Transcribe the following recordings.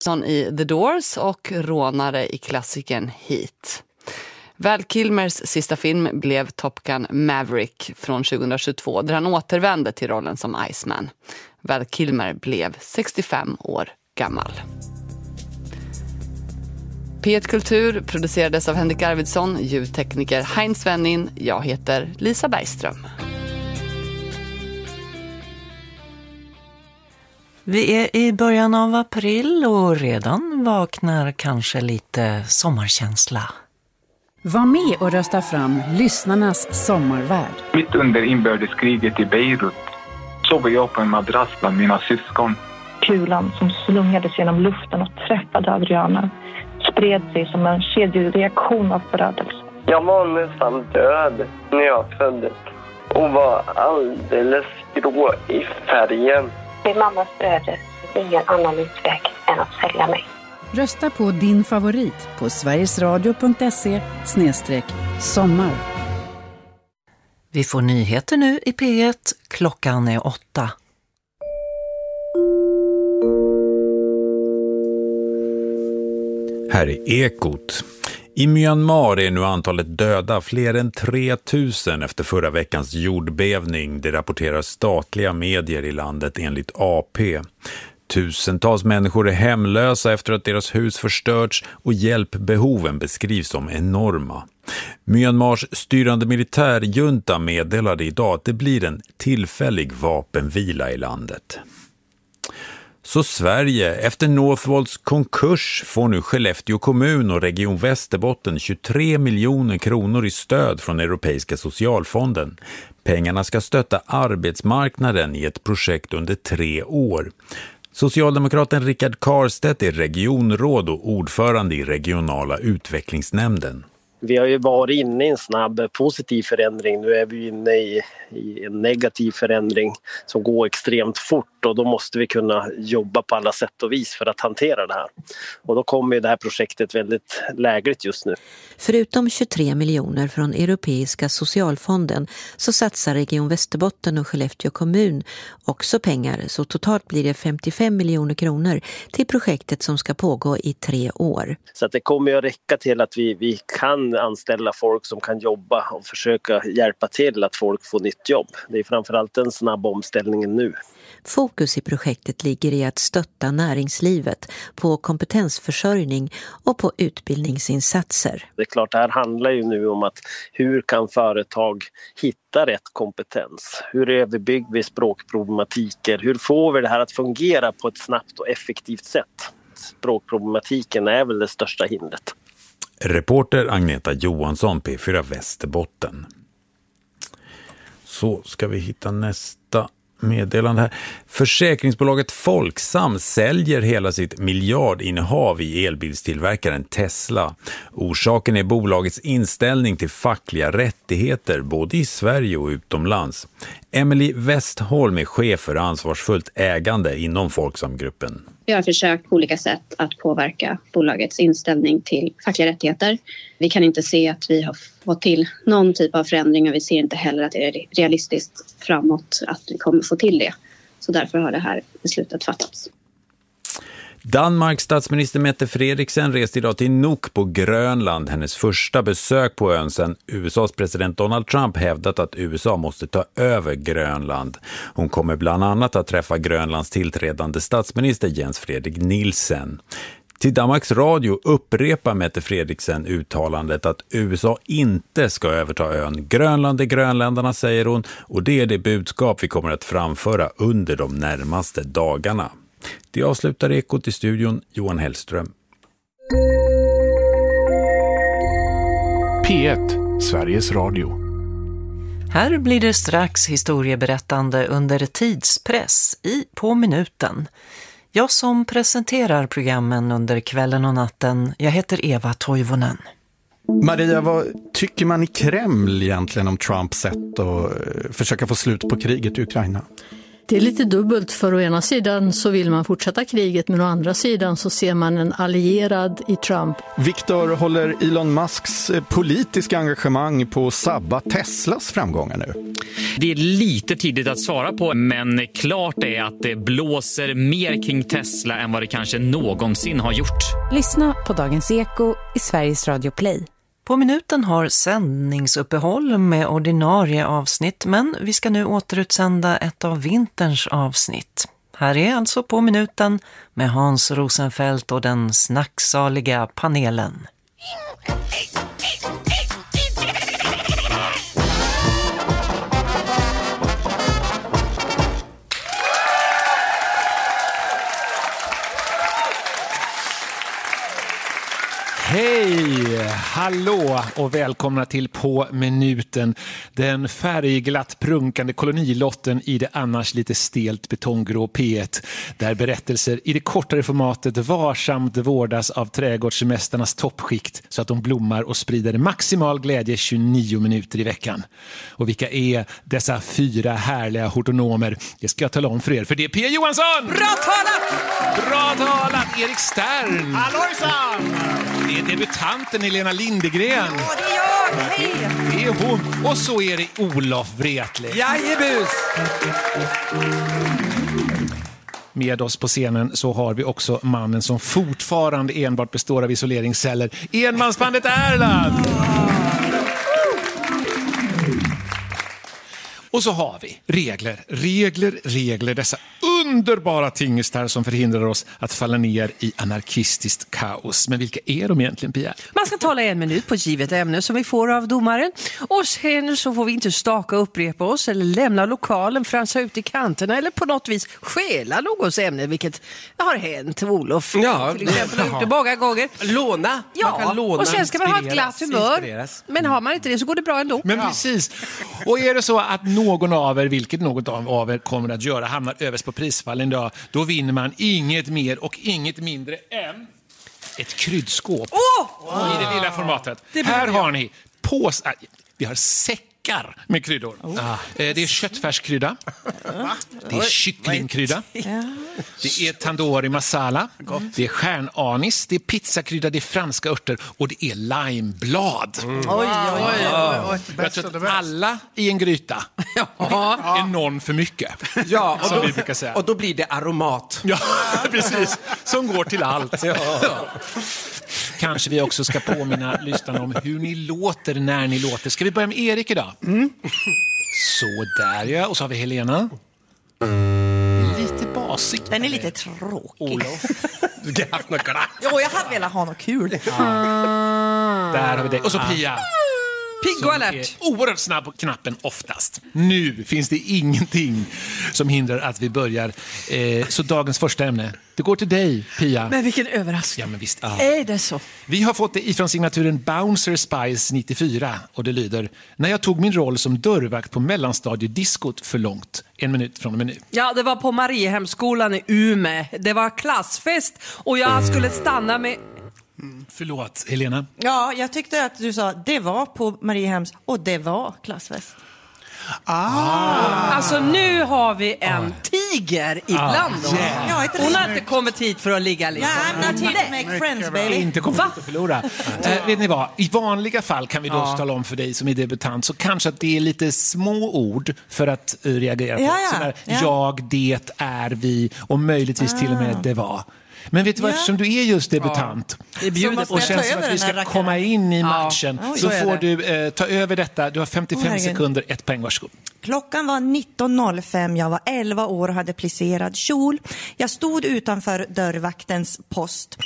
Arvidsson i The Doors och rånare i klassikern Heat. Val Kilmers sista film blev Top Gun Maverick från 2022 där han återvände till rollen som Iceman. Val Kilmer blev 65 år gammal. P1 Kultur producerades av Henrik Arvidsson, ljudtekniker Heinz Wennin. Jag heter Lisa Bergström. Vi är i början av april och redan vaknar kanske lite sommarkänsla. Var med och rösta fram lyssnarnas sommarvärld. Mitt under inbördeskriget i Beirut sov jag på en madrass bland mina syskon. Kulan som slungades genom luften och träffade Adriana spred sig som en kedjereaktion av förödelse. Jag var nästan död när jag föddes och var alldeles grå i färgen. Min mammas öde, ingen annan utväg än att sälja mig. Rösta på din favorit på sverigesradio.se/sommar. Vi får nyheter nu i P1. Klockan är 8. Här är Ekot. I Myanmar är nu antalet döda fler än 3000 efter förra veckans jordbävning. Det rapporterar statliga medier i landet enligt AP. Tusentals människor är hemlösa efter att deras hus förstörts och hjälpbehoven beskrivs som enorma. Myanmars styrande militärjunta meddelade idag att det blir en tillfällig vapenvila i landet. Så Sverige, efter Northvolts konkurs får nu Skellefteå kommun och Region Västerbotten 23 miljoner kronor i stöd från Europeiska socialfonden. Pengarna ska stötta arbetsmarknaden i ett projekt under 3 år. Socialdemokraten Rickard Karstedt är regionråd och ordförande i regionala utvecklingsnämnden. Vi har ju varit inne i en snabb positiv förändring. Nu är vi inne i en negativ förändring som går extremt fort och då måste vi kunna jobba på alla sätt och vis för att hantera det här. Och då kommer ju det här projektet väldigt lägligt just nu. Förutom 23 miljoner från Europeiska socialfonden så satsar Region Västerbotten och Skellefteå kommun också pengar, så totalt blir det 55 miljoner kronor till projektet som ska pågå i 3 år. Så att det kommer ju att räcka till att vi kan anställa folk som kan jobba och försöka hjälpa till att folk får nytt jobb. Det är framförallt den snabba omställningen nu. Fokus i projektet ligger i att stötta näringslivet på kompetensförsörjning och på utbildningsinsatser. Det är klart, det här handlar ju nu om att hur kan företag hitta rätt kompetens? Hur överbryggar vi språkproblematiker? Hur får vi det här att fungera på ett snabbt och effektivt sätt? Språkproblematiken är väl det största hindret. Reporter Agneta Johansson, P4 Västerbotten. Så ska vi hitta nästa meddelande här. Försäkringsbolaget Folksam säljer hela sitt miljardinnehav i elbilstillverkaren Tesla. Orsaken är bolagets inställning till fackliga rättigheter både i Sverige och utomlands. Emily Westholm är chef för ansvarsfullt ägande inom Folksamgruppen. Vi har försökt på olika sätt att påverka bolagets inställning till fackliga rättigheter. Vi kan inte se att vi har fått till någon typ av förändring och vi ser inte heller att det är realistiskt framåt att vi kommer få till det. Så därför har det här beslutet fattats. Danmarks statsminister Mette Frederiksen reste idag till Nuuk på Grönland, hennes första besök på ön sedan USAs president Donald Trump hävdat att USA måste ta över Grönland. Hon kommer bland annat att träffa Grönlands tillträdande statsminister Jens Frederik Nielsen. Till Danmarks radio upprepar Mette Frederiksen uttalandet att USA inte ska överta ön. Grönland är grönländarna, säger hon, och det är det budskap vi kommer att framföra under de närmaste dagarna. Det avslutar Ekot i studion, Johan Hellström. P1, Sveriges Radio. Här blir det strax historieberättande under tidspress på minuten. Jag som presenterar programmen under kvällen och natten, jag heter Eva Toivonen. Maria, vad tycker man i Kreml egentligen om Trumps sätt att försöka få slut på kriget i Ukraina? Det är lite dubbelt, för å ena sidan så vill man fortsätta kriget, men å andra sidan så ser man en allierad i Trump. Viktor, håller Elon Musks politiska engagemang på att sabba Teslas framgångar nu? Det är lite tidigt att svara på, men klart är att det blåser mer kring Tesla än vad det kanske någonsin har gjort. Lyssna på Dagens Eko i Sveriges Radio Play. På minuten har sändningsuppehåll med ordinarie avsnitt, men vi ska nu återutsända ett av vinterns avsnitt. Här är alltså På minuten med Hans Rosenfeldt och den snacksaliga panelen. Hej, hallå och välkomna till På minuten, den färgglatt prunkande kolonilotten i det annars lite stelt betonggrå P1, där berättelser i det kortare formatet varsamt vårdas av trädgårdsmästarnas toppskikt så att de blommar och sprider maximal glädje 29 minuter i veckan. Och vilka är dessa 4 härliga hortonomer? Det ska jag tala om för er, för det är Pia Johansson! Bra talat! Bra talat, Erik Stern! Hallåjsan! Det är debutanten Helena Lindegren. Ja, det är jag. Hej! Det är hon. Och så är det Olof Wretling. Jajebus! Med oss på scenen så har vi också mannen som fortfarande enbart består av isoleringsceller. Enmansbandet Erland! Och så har vi regler, dessa underbara tingestar som förhindrar oss att falla ner i anarkistiskt kaos. Men vilka är de egentligen, Pia? Man ska tala 1 minut på ett givet ämne som vi får av domaren. Och sen så får vi inte staka upprepa oss eller lämna lokalen, fransa ut i kanterna eller på något vis stjäla någons ämne, vilket har hänt. Olof till exempel har gjort det många gånger. Låna. Ja, man kan låna, och sen ska man ha ett glatt humör. Men har man inte det så går det bra ändå. Men precis. Och är det så att någon av er, vilket något av er kommer att göra, hamnar överst på prisfallen idag, då vinner man inget mer och inget mindre än ett kryddskåp i det lilla formatet. Här har ni vi har säckar med kryddor. Det är köttfärskrydda. Det är kycklingkrydda. Det är tandoori masala. Det är stjärnanis. Det är pizzakrydda. Det är franska örter. Och det är limeblad. Jag tror att alla i en gryta är någon för mycket. Ja, som vi brukar säga. Och då blir det aromat. Ja, precis. Som går till allt. Kanske vi också ska påminna lyssnarna om hur ni låter när ni låter. Ska vi börja med Erik idag? Så där, ja. Och så har vi Helena. Lite basigt. Den är lite tråkig. Olof. Du har haft något glatt. Jo, jag hade velat ha något kul. Där har vi det. Och så Pia. Pigg och alert. Oerhört snabb på knappen oftast. Nu finns det ingenting som hindrar att vi börjar. Så dagens första ämne. Det går till dig, Pia. Men vilken överraskning. Ja, men visst. Är det så? Vi har fått det ifrån signaturen Bouncer Spice 94. Och det lyder: när jag tog min roll som dörrvakt på mellanstadiediskot för långt. 1 minut från och med nu. Ja, det var på Mariehemsskolan i Umeå. Det var klassfest och jag skulle stanna med... Förlåt, Helena. Ja, jag tyckte att du sa det var på Mariehems och det var klassfest. Alltså nu har vi en tiger ibland oss. Hon har inte kommit hit för att ligga liksom. Ja, I'm not here to make friends, baby. Inte kommit hit att förlora. Vet ni vad? I vanliga fall kan vi då tala om för dig som är debutant, så kanske att det är lite små ord för att reagera på. Sådär, jag, det, är vi och möjligtvis till och med det var. Men vet du vad, eftersom du är just debutant och känns som att vi ska komma in i matchen, så får du ta över detta. Du har 55 sekunder, 1 poäng, varsågod. Klockan var 19.05, jag var 11 år och hade plisserad kjol. Jag stod utanför dörrvaktens post.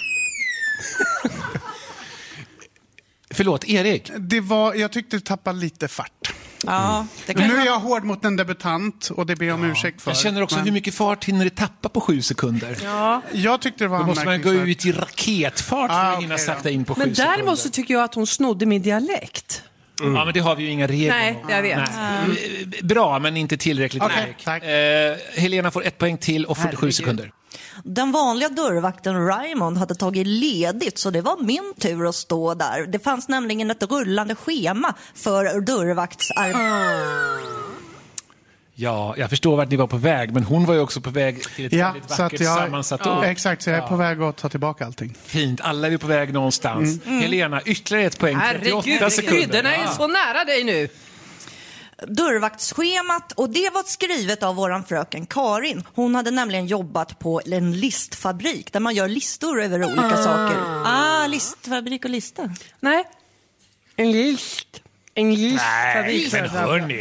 Förlåt, Erik. Jag tyckte du tappade lite fart. Ja, men nu är jag hård mot en debutant och det ber jag om ursäkt för. Jag känner också hur mycket fart hinner det tappa på 7 sekunder. Ja. Jag tyckte det var då måste man gå ut i raketfart för att hinna sakta in på 7 sekunder. Men däremot så tycker jag att hon snodde min dialekt. Ja, men det har vi ju inga regler. Nej, jag vet. Bra, men inte tillräckligt. Tack. Helena får 1 poäng till och 47 sekunder. Den vanliga dörrvakten Raymond hade tagit ledigt, så det var min tur att stå där. Det fanns nämligen ett rullande schema för dörrvaktsarbete. Ja, jag förstår vart ni var på väg, men hon var ju också på väg till ett väldigt vackert sammansatt ord. Exakt, så jag är på väg att ta tillbaka allting. Fint, alla är på väg någonstans. Helena, ytterligare ett poäng, 38 sekunder. Kryddorna är så nära dig nu. Dörrvaktsschemat, och det var skrivet av våran fröken Karin. Hon hade nämligen jobbat på en listfabrik där man gör listor över olika saker. Listfabrik och lista. Nej, en listfabrik. Nej, men hörni.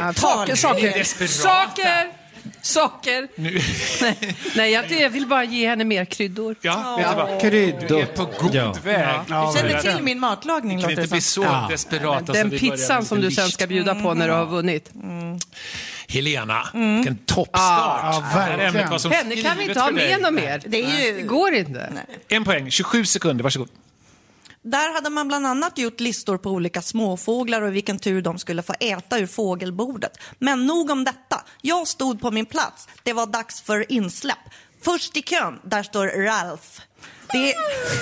Saker. Nej, jag vill bara ge henne mer kryddor. Ja, vet du vad? Kryddor. Du är på god väg. Du känner till min matlagning. Du kan inte bli så desperat. Den pizzan som du sen ska bjuda på när du har vunnit. Helena, vilken toppstart. Henne kan vi inte ha med något mer. Det går inte. Nej. En poäng, 27 sekunder, varsågod. Där hade man bland annat gjort listor på olika småfåglar och vilken tur de skulle få äta ur fågelbordet. Men nog om detta. Jag stod på min plats. Det var dags för insläpp. Först i kön, där står Ralph. Det...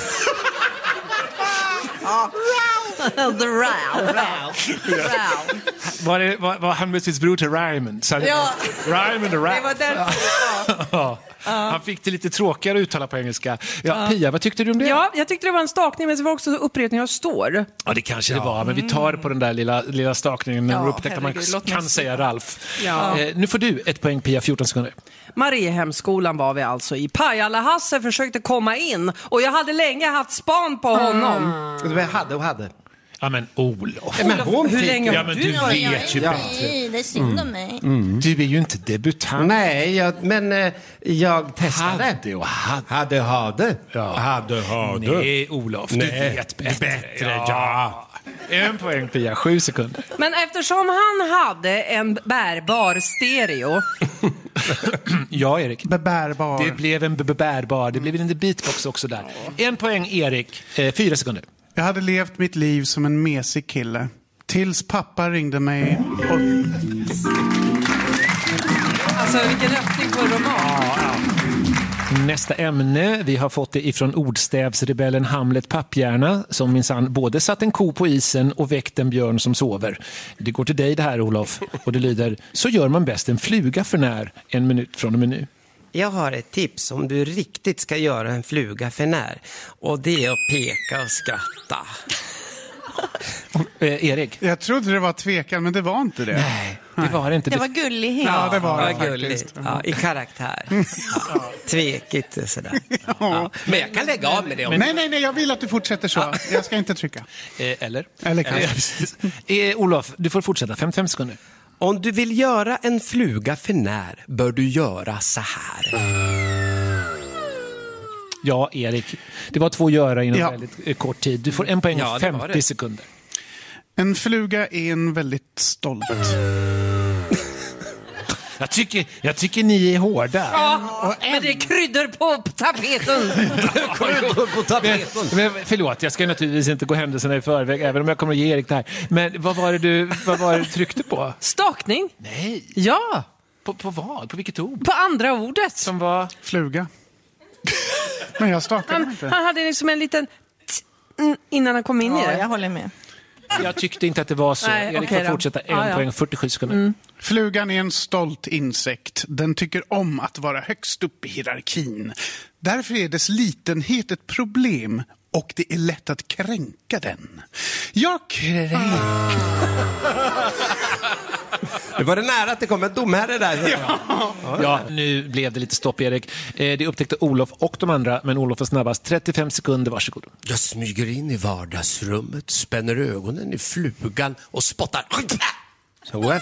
The Ralph. Var han med sitt bror till Ryman? Ryman the Ralph. Det var därför. Han fick det lite tråkigare att uttala på engelska. Pia, vad tyckte du om det? Ja, jag tyckte det var en stakning, men det var också upprepning av står. Ja, det kanske det var, men vi tar på den där lilla stakningen när vi upptäcker att man kan säga Ralph. Nu får du ett poäng, Pia, 14 sekunder. Mariehemsskolan var vi alltså i. Pajala-Hasse försökte komma in och jag hade länge haft span på honom. Du hade. Ja, men Olof. Hur länge men du vet ju bättre. Nej, det är synd om mig. Du är ju inte debutant. Nej, men jag testade. Hade. Nej, Olof, du vet bättre. Ja. En poäng, Pia, 7 sekunder. Men eftersom han hade en bärbar stereo. Ja, Erik. Bärbar. Det blev en bärbar. Det blev en beatbox också där. En poäng, Erik. 4 sekunder. Jag hade levt mitt liv som en mesig kille. Tills pappa ringde mig och... Alltså, vilken öppning på roman. Nästa ämne, vi har fått det ifrån ordstävsrebellen Hamlet Papphjärna, som minsann både satt en ko på isen och väckt en björn som sover. Det går till dig det här, Olof, och det lyder: så gör man bäst en fluga för när, 1 minut från och med nu. Jag har ett tips om du riktigt ska göra en fluga för när. Och det är att peka och skratta. Erik? Jag trodde det var tvekan, men det var inte det. Nej, det var inte. Det var gullighet. Ja, det var det gulligt. faktiskt. Ja, i karaktär. Tvekigt och sådär. Ja. Men jag kan lägga av med det. Nej, jag vill att du fortsätter så. Jag ska inte trycka. Eller kanske. Olof, du får fortsätta. 55 sekunder. Om du vill göra en fluga för när bör du göra så här. Ja, Erik. Det var 2 göra inom väldigt kort tid. Du får 1 poäng och 50 sekunder. En fluga är en väldigt stolt. Jag tycker ni är hårda. Ja, men det är kryddor på tapeten. Men förlåt, jag ska naturligtvis inte gå händelserna i förväg, även om jag kommer att ge Erik det här. Men vad var det du tryckte på? Stakning? Nej. Ja. På vad? På vilket ord? På andra ordet. Som var? Fluga. Men jag stakade inte. Han hade liksom en liten innan han kom in i det. Jag håller med. Jag tyckte inte att det var så. Nej, Erik får fortsätta 1 poäng och 47 sekunder. Flugan är en stolt insekt. Den tycker om att vara högst upp i hierarkin. Därför är dess litenhet ett problem och det är lätt att kränka den. Jag kränker. Det var det nära att det kom en domherre där. Ja, nu blev det lite stopp, Erik. Det upptäckte Olof och de andra, men Olof var snabbast. 35 sekunder, varsågod. Jag smyger in i vardagsrummet, spänner ögonen i flugan och spottar. Så.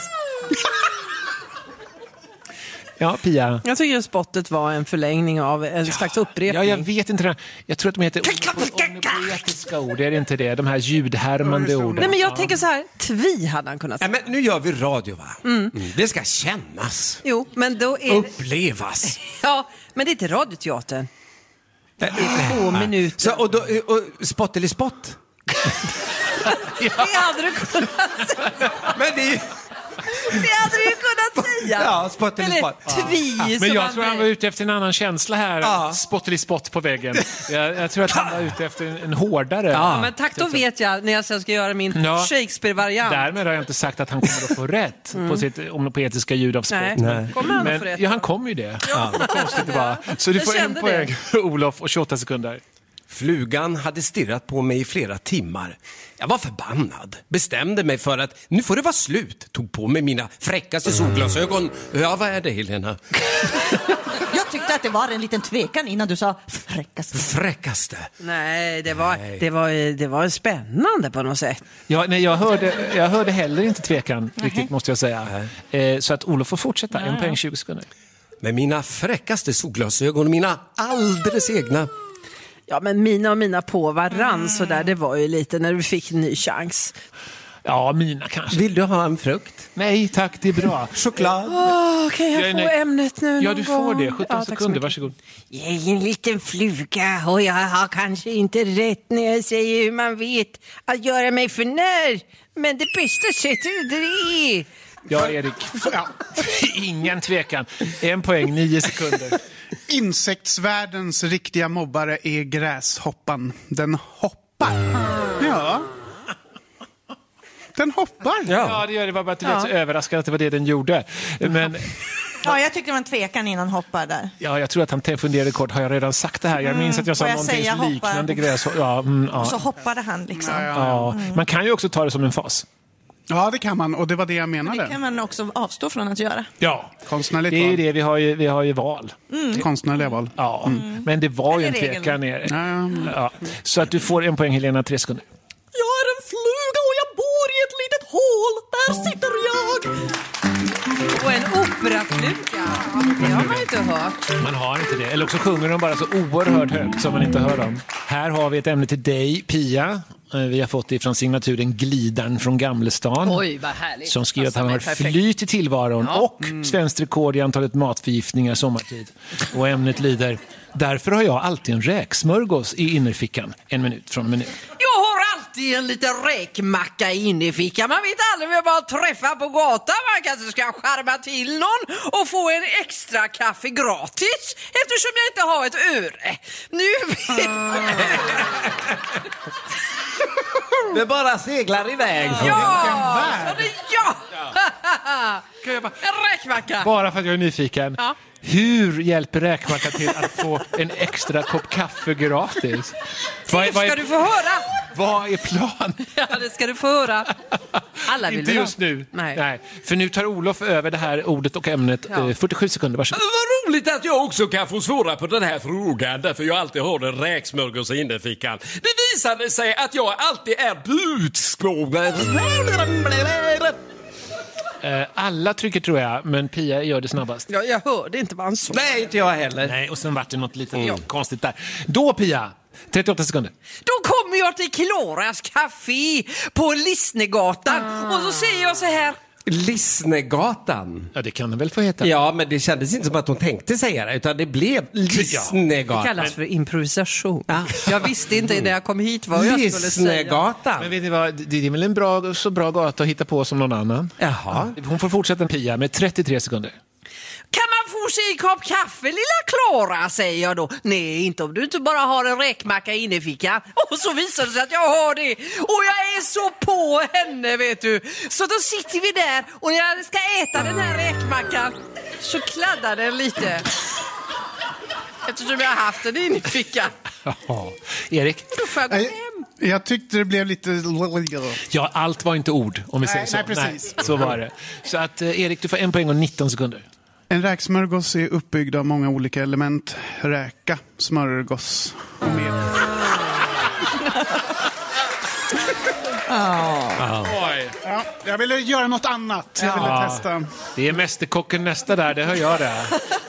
Ja, Pia. Jag tycker att spottet var en förlängning av en slags upprepning. Ja, jag vet inte det. Jag tror att de heter onomatopoetiska ord. Är det inte det? De här ljudhärmande orden. Nej, men jag tänker så här. Tvi hade han kunnat säga. Men nu gör vi radio, va? Det ska kännas. Jo, men då är upplevas. Ja, men det är inte radioteatern. Det är 2 minuter. Så, och spott eller spott? Det hade du kunnat säga. Men det är Det hade du ju kunnat säga. Ja, spott eller spott. Tvi. Men jag tror han var ute efter en annan känsla här. Ja. Spott eller spott på väggen. Jag tror att han var ute efter en hårdare. Ja, men tack, då vet jag när jag sen ska göra min Shakespeare-variant. Därmed har jag inte sagt att han kommer att få rätt på sitt onomatopoetiska ljud av spott. Nej. Kommer han att få rätt? Ja, han kommer ju det. Ja. Konstigt det var. Så du får en poäng, Olof, och 28 sekunder. Flugan hade stirrat på mig i flera timmar. Jag var förbannad. Bestämde mig för att nu får det vara slut. Tog på mig mina fräckaste solglasögon. Ja, vad är det, Helena? Jag tyckte att det var en liten tvekan innan du sa fräckaste. Nej, det var spännande på något sätt. Ja, nej, jag hörde heller inte tvekan riktigt, måste jag säga. Så att Olof får fortsätta. En poäng, 20 sekunder. Med mina fräckaste solglasögon, mina alldeles egna. Ja, men mina på varann så där, det var ju lite när du fick en ny chans. Ja, mina kanske. Vill du ha en frukt? Nej, tack, det är bra. Choklad. Kan jag få ämnet nu? Ja, du får det. 17 sekunder, varsågod. Jag är en liten fluga och jag har kanske inte rätt när jag säger hur man vet att göra mig för när. Men det bästa sättet är... Ja, Erik. Ja. Ingen tvekan. En poäng, 9 sekunder. Insektsvärldens riktiga mobbare är gräshoppan. Den hoppar. Ja. Den hoppar. Ja, det gör det. Var bara att du var så överraskad att det var det den gjorde. Men... Ja, jag tyckte det var en tvekan innan hoppar där. Ja, jag tror att han funderade kort. Har jag redan sagt det här? Jag minns att jag sa någonting så liknande gräs. Ja. Och så hoppade han liksom. Ja. Man kan ju också ta det som en fas. Ja, det kan man. Och det var det jag menade. Det kan man också avstå från att göra. Ja, konstnärligt det är val. ju det. Vi har ju val. Konstnärliga val. Ja, men det var ju en tvekan ner. Ja. Så att du får en poäng, Helena, 3 sekunder. Jag är en fluga och jag bor i ett litet hål. Där sitter jag. Och en operafluga. Det har man inte hört. Man har inte det. Eller också sjunger de bara så oerhört högt som man inte hör dem. Här har vi ett ämne till dig, Pia. Vi har fått det från signaturen Glidaren från Gamlestan. Oj, vad härligt. Som skriver att han har flyt i tillvaron och svenskt rekord i antalet matförgiftningar sommartid. Och ämnet lyder: därför har jag alltid en räksmörgås i innerfickan. 1 minut från minut. Jag har alltid en liten räkmacka i innerfickan. Man vet aldrig vem man träffar på gatan. Man kanske ska skärma till någon och få en extra kaffe gratis. Eftersom jag inte har ett öre. Nu... Det bara seglar iväg. Ja! En räkmacka. Bara för att jag är nyfiken. Ja. Hur hjälper räkmacka till att få en extra kopp kaffe gratis? Det ska du få höra. Vad är planen? Ja, det ska du få höra. Alla vill inte just nu. Nej. För nu tar Olof över det här ordet och ämnet. 47 sekunder, varsågod. Vad roligt att jag också kan få svara på den här frågan. Därför jag alltid har en räksmörgås i innerfickan. Det visade sig att jag alltid är budskågare. Alla trycker, tror jag, men Pia gör det snabbast. Ja, jag hörde inte vad han sa. Nej, inte jag heller. Nej, och sen vart det något lite konstigt där. Då, Pia, 38 sekunder. Då kommer jag till Kloras café på Lissnegatan och så säger jag så här: Lissnegatan. Ja, det kan den väl få heta. Ja, men det kändes inte som att hon tänkte säga det, utan det blev Lissnegatan. Det kallas för improvisation. Jag visste inte när jag kom hit vad jag skulle säga. Men vet ni vad, det är väl en så bra gata att hitta på som någon annan. Jaha. Hon får fortsätta, Pia, med 33 sekunder. Kan man få sig en kopp kaffe, lilla Klara, säger jag då. Nej, inte om du inte bara har en räkmacka inne i fickan. Och så visar det sig att jag har det. Och jag är så på henne, vet du. Så då sitter vi där och när jag ska äta den här räkmackan så kladdar den lite. Eftersom jag har haft den inne i fickan. Ja. Erik? Då får jag gå hem. Jag tyckte det blev lite... Ja, allt var inte ord, om vi säger så. Nej, precis. Nej, så var det. Så att Erik, du får 1 poäng och 19 sekunder. En räksmörgås är uppbyggd av många olika element. Räka, smörgås och med. Ja, jag ville göra något annat. Jag ville testa. Det är mästerkocken nästa där, det hör jag där.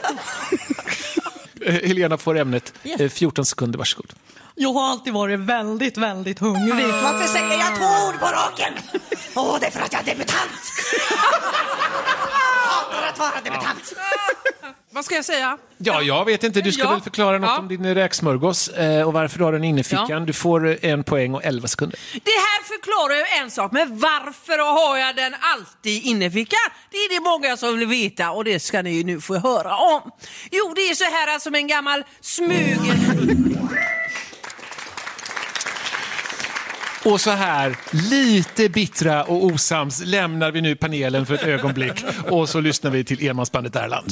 Helena får ämnet. 14 sekunder, varsågod. Jag har alltid varit väldigt, väldigt hungrig. Varför säger jag 2 ord på raken? Det är för att jag är debutant. hatar att vara debutant. Vad ska jag säga? Ja, jag vet inte. Du ska väl förklara något om din räksmörgås och varför du har den inne i fickan. Ja. Du får 1 poäng och 11 sekunder. Det här förklarar ju en sak, men varför har jag den alltid inne i fickan? Det är det många som vill veta och det ska ni ju nu få höra om. Jo, det är så här som en gammal Och så här, lite bittra och osams lämnar vi nu panelen för ett ögonblick och så lyssnar vi till enmansbandet Erland.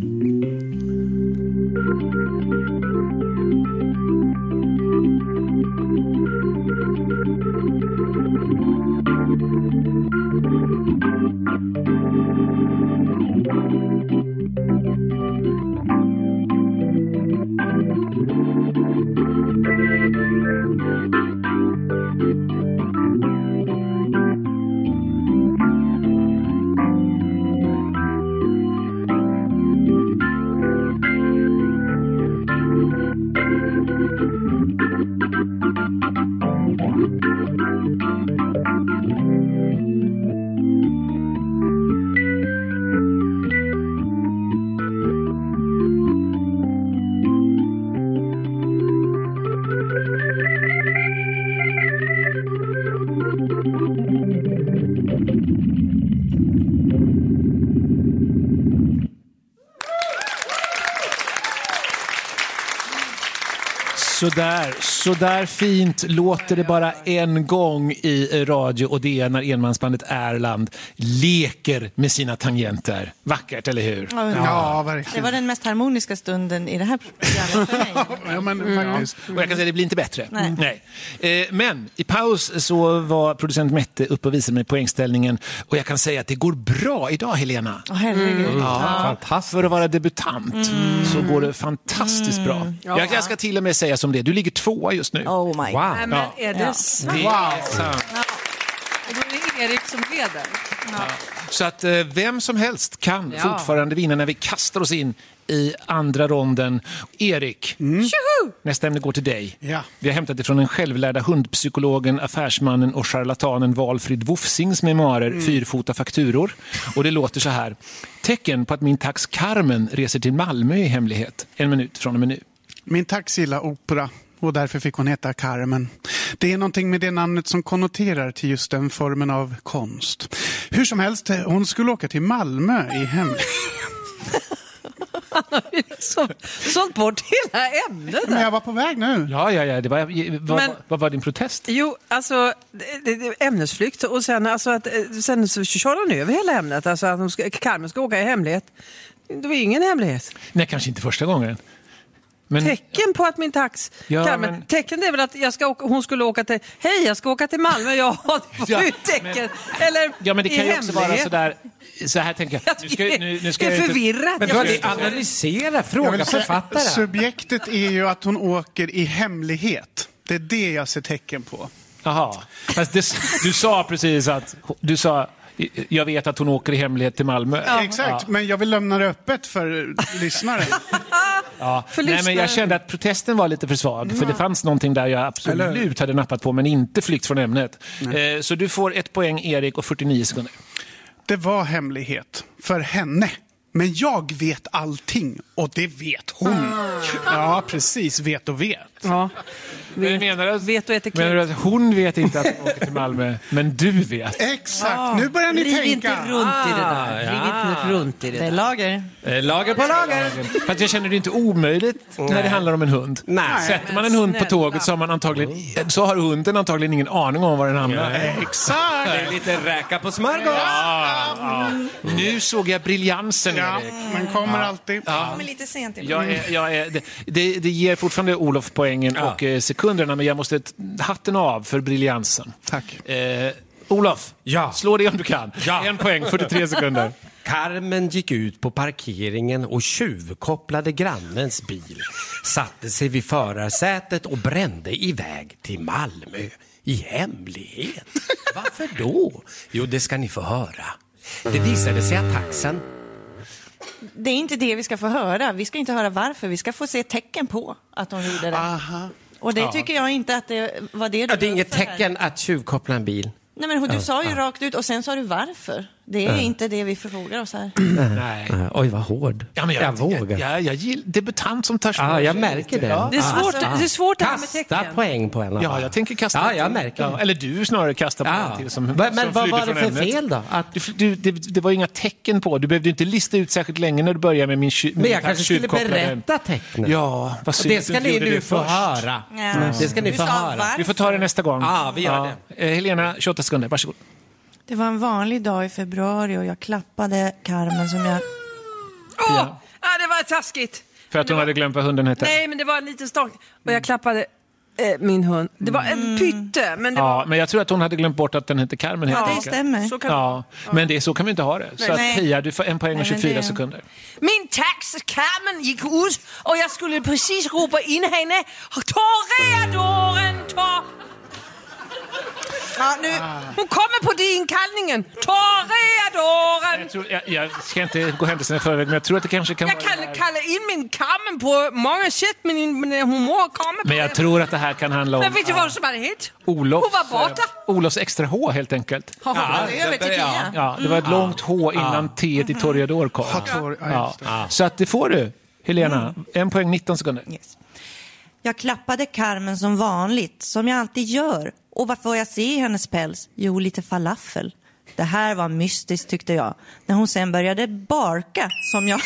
Så där fint låter det bara en gång i radio och det är när enmansbandet Erland leker med sina tangenter. Vackert, eller hur? Ja, verkligen. Det var den mest harmoniska stunden i det här programmet för mig. Ja, men faktiskt. Och jag kan säga det blir inte bättre. Nej. Men i paus så var producent Mette uppe och visade mig poängställningen och jag kan säga att det går bra idag, Helena. Herregud. Fantastiskt. För att vara debutant så går det fantastiskt bra. Jag ska till och med säga som det. Du ligger 2 just nu. Oh my God. Nej, men är det sant? Det är sant. Då är det Erik som leder. Så att vem som helst kan fortfarande vinna när vi kastar oss in i andra ronden. Erik, nästa ämne går till dig. Ja. Vi har hämtat det från den självlärda hundpsykologen, affärsmannen och charlatanen Valfrid Wofsings memoarer Fyrfota fakturor. Och det låter så här. Tecken på att min tax Carmen reser till Malmö i hemlighet. 1 minut från och med nu. Min tax gillar opera och därför fick hon heta Carmen. Det är någonting med det namnet som konnoterar till just den formen av konst. Hur som helst, hon skulle åka till Malmö i hemlighet. Han har ju liksom sålt bort hela ämnet. Men jag var på väg nu. Ja. Vad var din protest? Jo, alltså det ämnesflykt och sen så kör han över hela ämnet. Alltså att Carmen ska åka i hemlighet. Det var ingen hemlighet. Nej, kanske inte första gången. Men... Tecken på att min tax Carmen, tecken det är väl att hon skulle åka till jag ska åka till Malmö. Ja, det var ju tecken. Eller men det kan ju också vara så här tänker jag. Nu ska det är förvirrat. Men du analysera, fråga författare. Subjektet är ju att hon åker i hemlighet. Det är det jag ser tecken på. Jaha. Fast du sa precis att jag vet att hon åker i hemlighet till Malmö. Ja. Exakt, men jag vill lämna det öppet för lyssnaren. Nej, men jag kände att protesten var lite för svag. För det fanns någonting där jag absolut hade nappat på, men inte flykt från ämnet. Så du får 1 poäng, Erik, och 49 sekunder. Det var hemlighet för henne. Men jag vet allting och det vet hon. Ja, precis. Vet och vet. Ja. Menar du att hon vet inte att hon åker till Malmö, men du vet? Exakt. Nu börjar ni tänka. Riv inte runt i det där. Riv inte runt i det. Det är lager. Lager på lager. För att jag känner det inte omöjligt när det handlar om en hund. Nej. Sätter man en hund på tåget så har hunden antagligen ingen aning om var den hamnar. Exakt. Det är lite räka på smörgås. Nu såg jag briljansen, Erik. Man kommer alltid. Men lite sent. Det ger fortfarande Olof poängen och sekunderna, men jag måste hatten av för briljansen. Tack. Olof, slå det om du kan. 1 poäng, 43 sekunder. Carmen gick ut på parkeringen och tjuvkopplade grannens bil. Satte sig vid förarsätet och brände iväg till Malmö. I hemlighet. Varför då? Jo, det ska ni få höra. Det visade sig att taxen... Det är inte det vi ska få höra. Vi ska inte höra varför. Vi ska få se tecken på att de gjorde det. Aha. Och det tycker jag inte att det var det du... Det är inget tecken att tjuvkoppla en bil. Nej, men du sa ju rakt ut och sen sa du varför. Det är inte det vi förfogar oss här. Nej. Oj, vad hård. Ja, men jag vågar. Jag gillar debutant som tar Ja, jag märker det. Det är svårt det här med Kasta tecken. poäng på en. Ja, jag tänker kasta. Ja, jag märker det. Eller du snarare kasta på en till som. Men vad var det för fel då? Det var inga tecken på. Du behövde inte lista ut särskilt länge när du började med min Men jag kanske skulle berätta tecknen. Ja, vad synd. Det ska ni nu få höra. Det ska ni få höra. Vi får ta det nästa gång. Ja, vi gör det. Helena, 28 sekunder. Varsågod. Det var en vanlig dag i februari och jag klappade Carmen som jag... Det var taskigt. För att hon hade glömt vad hunden hette. Nej, men det var en liten stak. Och jag klappade min hund. Det var en pytte. Men det var... men jag tror att hon hade glömt bort att den heter Carmen. Ja, det stämmer. Så kan men så kan vi inte ha det. Så att Pia, du får 1 poäng och 24 sekunder. Min tax Carmen gick ut och jag skulle precis ropa in henne. Toreadoren, Hon kommer på inkallningen. Toreadoren. Jag ska inte gå händelserna i förväg, men jag tror att det kanske kan jag kan kalla in min Carmen på många sätt, men humor kommer på. Men jag tror att det här kan handla om... Men vet du vad som hade hit? Hon var borta. Olofs extra H helt enkelt. Det var ett långt H innan T i Toreador kom. Så att det får du, Helena. 1 poäng, 19 sekunder. Yes. Jag klappade Carmen som vanligt, som jag alltid gör. Och vad får jag se i hennes päls? Jo, lite falafel. Det här var mystiskt tyckte jag. När hon sen började barka som jag...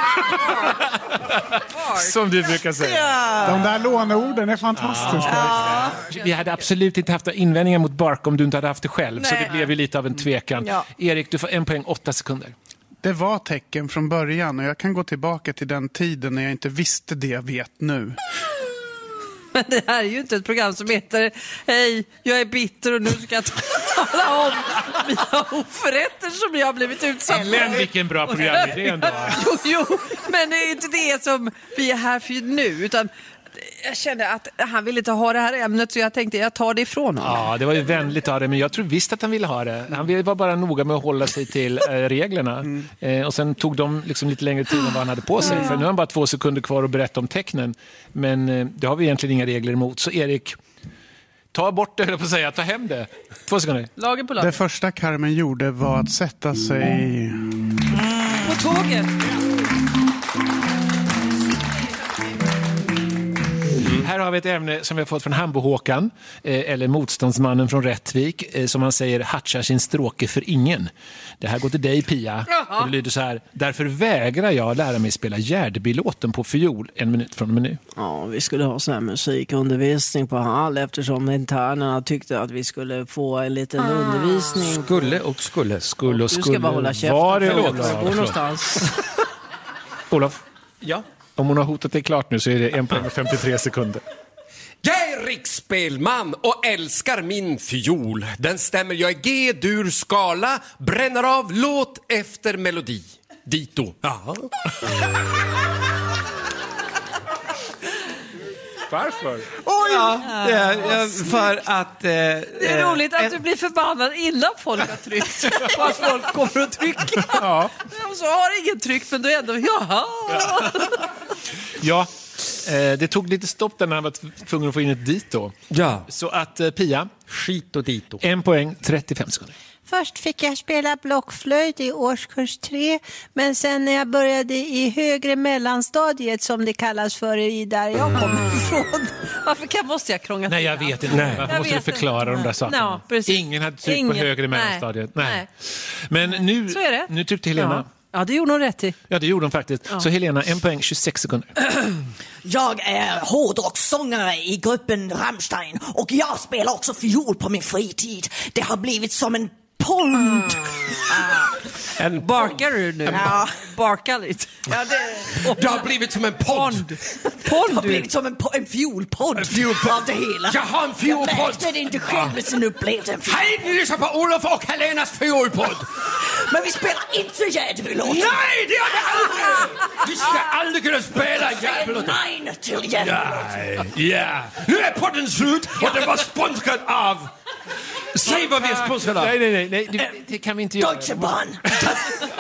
Som du brukar säga. Ja. De där låneorden är fantastiska. Ja. Vi hade absolut inte haft invändningar mot bark om du inte hade haft det själv. Nej. Så det blev ju lite av en tvekan. Ja. Erik, du får 1 poäng, 8 sekunder. Det var tecken från början och jag kan gå tillbaka till den tiden när jag inte visste det jag vet nu. Men det här är ju inte ett program som heter Hej, jag är bitter och nu ska jag tala om mina oförrätter som jag har blivit utsatt för. Men vilken bra programidé ändå. Jo, men det är inte det som vi är här för nu, utan jag kände att han ville inte ha det här ämnet, så jag tänkte jag tar det ifrån honom. Ja, det var ju vänligt av det, men jag tror visst att han ville ha det. Han var bara noga med att hålla sig till reglerna. Och sen tog de liksom lite längre tid än vad han hade på sig. För nu har han bara 2 sekunder kvar att berätta om tecknen. Men det har vi egentligen inga regler emot. Så Erik, ta bort det, på att säga. Ta hem det. 2 sekunder. Lagen på lagen. Det första Carmen gjorde var att sätta sig... på tåget. Här har vi ett ämne som vi har fått från Hambo-Håkan, eller motståndsmannen från Rättvik, som han säger hatchar sin stråke för ingen. Det här går till dig, Pia. Och det lyder så här: därför vägrar jag lära mig spela Gärdebylåten på fiol 1 minut från och med nu. Ja, vi skulle ha så här musikundervisning på Hall eftersom internerna tyckte att vi skulle få en liten undervisning. Skulle och skulle. Du ska bara hålla käften. Var är Olof? Någonstans. Olof? Ja? Om hon har hotat det klart nu så är det 1 poäng och 53 sekunder. Jag är riksspelman och älskar min fiol. Den stämmer jag i G-dur skala, bränner av låt efter melodi. Dito. Ja. Varför? För att... det är roligt att du blir förbannad innan folk har tryckt. På att folk kommer att trycka. Ja. Och så har ingen tryckt, men då är ändå... Ja, det tog lite stopp där när han var tvungen att få in ett dito. Ja. Så att Pia... Skit och dito. 1 poäng, 35 sekunder. Först fick jag spela blockflöjt i årskurs 3, men sen när jag började i högre mellanstadiet, som det kallas för där jag kommer ifrån. Varför måste jag krångla? Nej, jag vet inte. Nej. Varför måste du förklara de där sakerna? No, ingen hade tryckt på högre mellanstadiet. Nej. Men nu, så är det. Nu tryckte Helena. Ja, det gjorde hon rätt i. Ja, det gjorde hon faktiskt. Ja. Så Helena, 1 poäng, 26 sekunder. Jag är hårdrockssångare i gruppen Rammstein och jag spelar också fiol på min fritid. Det har blivit som en pond. Barkar du nu? Ja. Barka lite. Ja, det har blivit som en pond. Det har blivit som en fiolpodd av det hela. Jag har en fiolpodd. Jag märkte det inte själv, men sen upplevde en fiolpodd. Hej, ni lyssnar på Olof och Helenas fiolpodd. Men vi spelar inte Gärdebylåten. Nej, det gör det aldrig. Vi ska aldrig kunna spela Gärdebylåten. Nej till Gärdebylåten. Ja, nu är podden slut och den var sponsrad av... Säg vad vi är sponsrade av. Nej, det kan vi inte göra. Deutsche Bahn.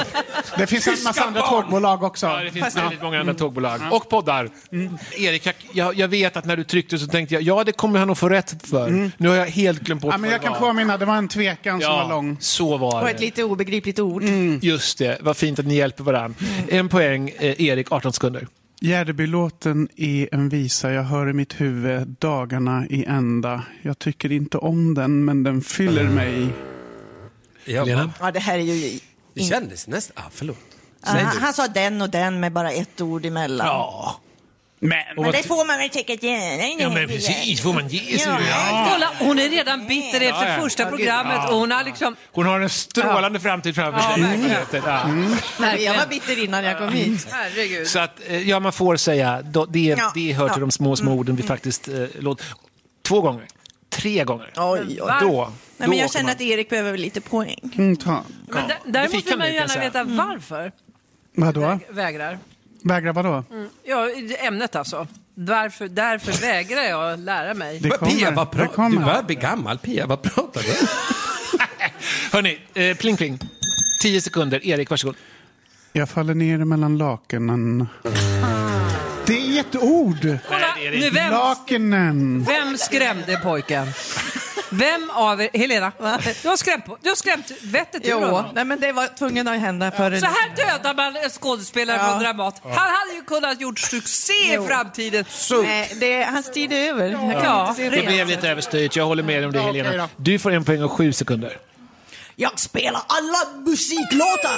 Det finns en massa andra tågbolag också. Ja, det finns väldigt många andra tågbolag. Och poddar. Erik, jag vet att när du tryckte så tänkte jag, ja det kommer han nog få rätt för. Nu har jag helt glömt bort men jag kan påminna, det var en tvekan som var lång. Så var det. Och ett lite obegripligt ord. Just det, vad fint att ni hjälper varandra. En poäng, Erik, 18 sekunder. Gärdebylåten är en visa jag hör i mitt huvud dagarna i ända. Jag tycker inte om den, men den fyller mig. Ja, det här är ju... Det kändes nästan... förlåt. Han sa den och den med bara ett ord emellan. Ja. Men det får man väl säkert göra. Ja, men precis, får man ge sig. Kolla, hon är redan bitter efter första programmet och hon har liksom... Hon har en strålande framtid framför sig. Jag var bitter innan jag kom hit. Herregud. Så att, man får säga, det hör till de små orden vi faktiskt låter. 2 gånger. 3 gånger. Oj. Men jag känner att Erik behöver lite poäng. Men däremot vill man ju gärna veta varför. Vadå? Vägrar. Vägrar vadå? Ja, ämnet alltså. Därför vägrar jag lära mig. Pia, du börjar bli gammal, Pia. Vad pratar du? Hörrni, pling pling. 10 sekunder. Erik, varsågod. Jag faller ner mellan lakenen. Det är ett ord. Kolla, lakenen. Vem skrämde pojken? Vem av er, Helena? Du har skrämt vettet ur honom. Nej, men det var tvungen att hända för Så här dödar man en skådespelare från Dramat. Han hade ju kunnat gjort succé i framtiden. Nej, hans tid är över. Det blev lite överstyrt. Jag håller med om det, Helena. Du får 1 poäng och 7 sekunder. Jag spelar alla musiklåtar.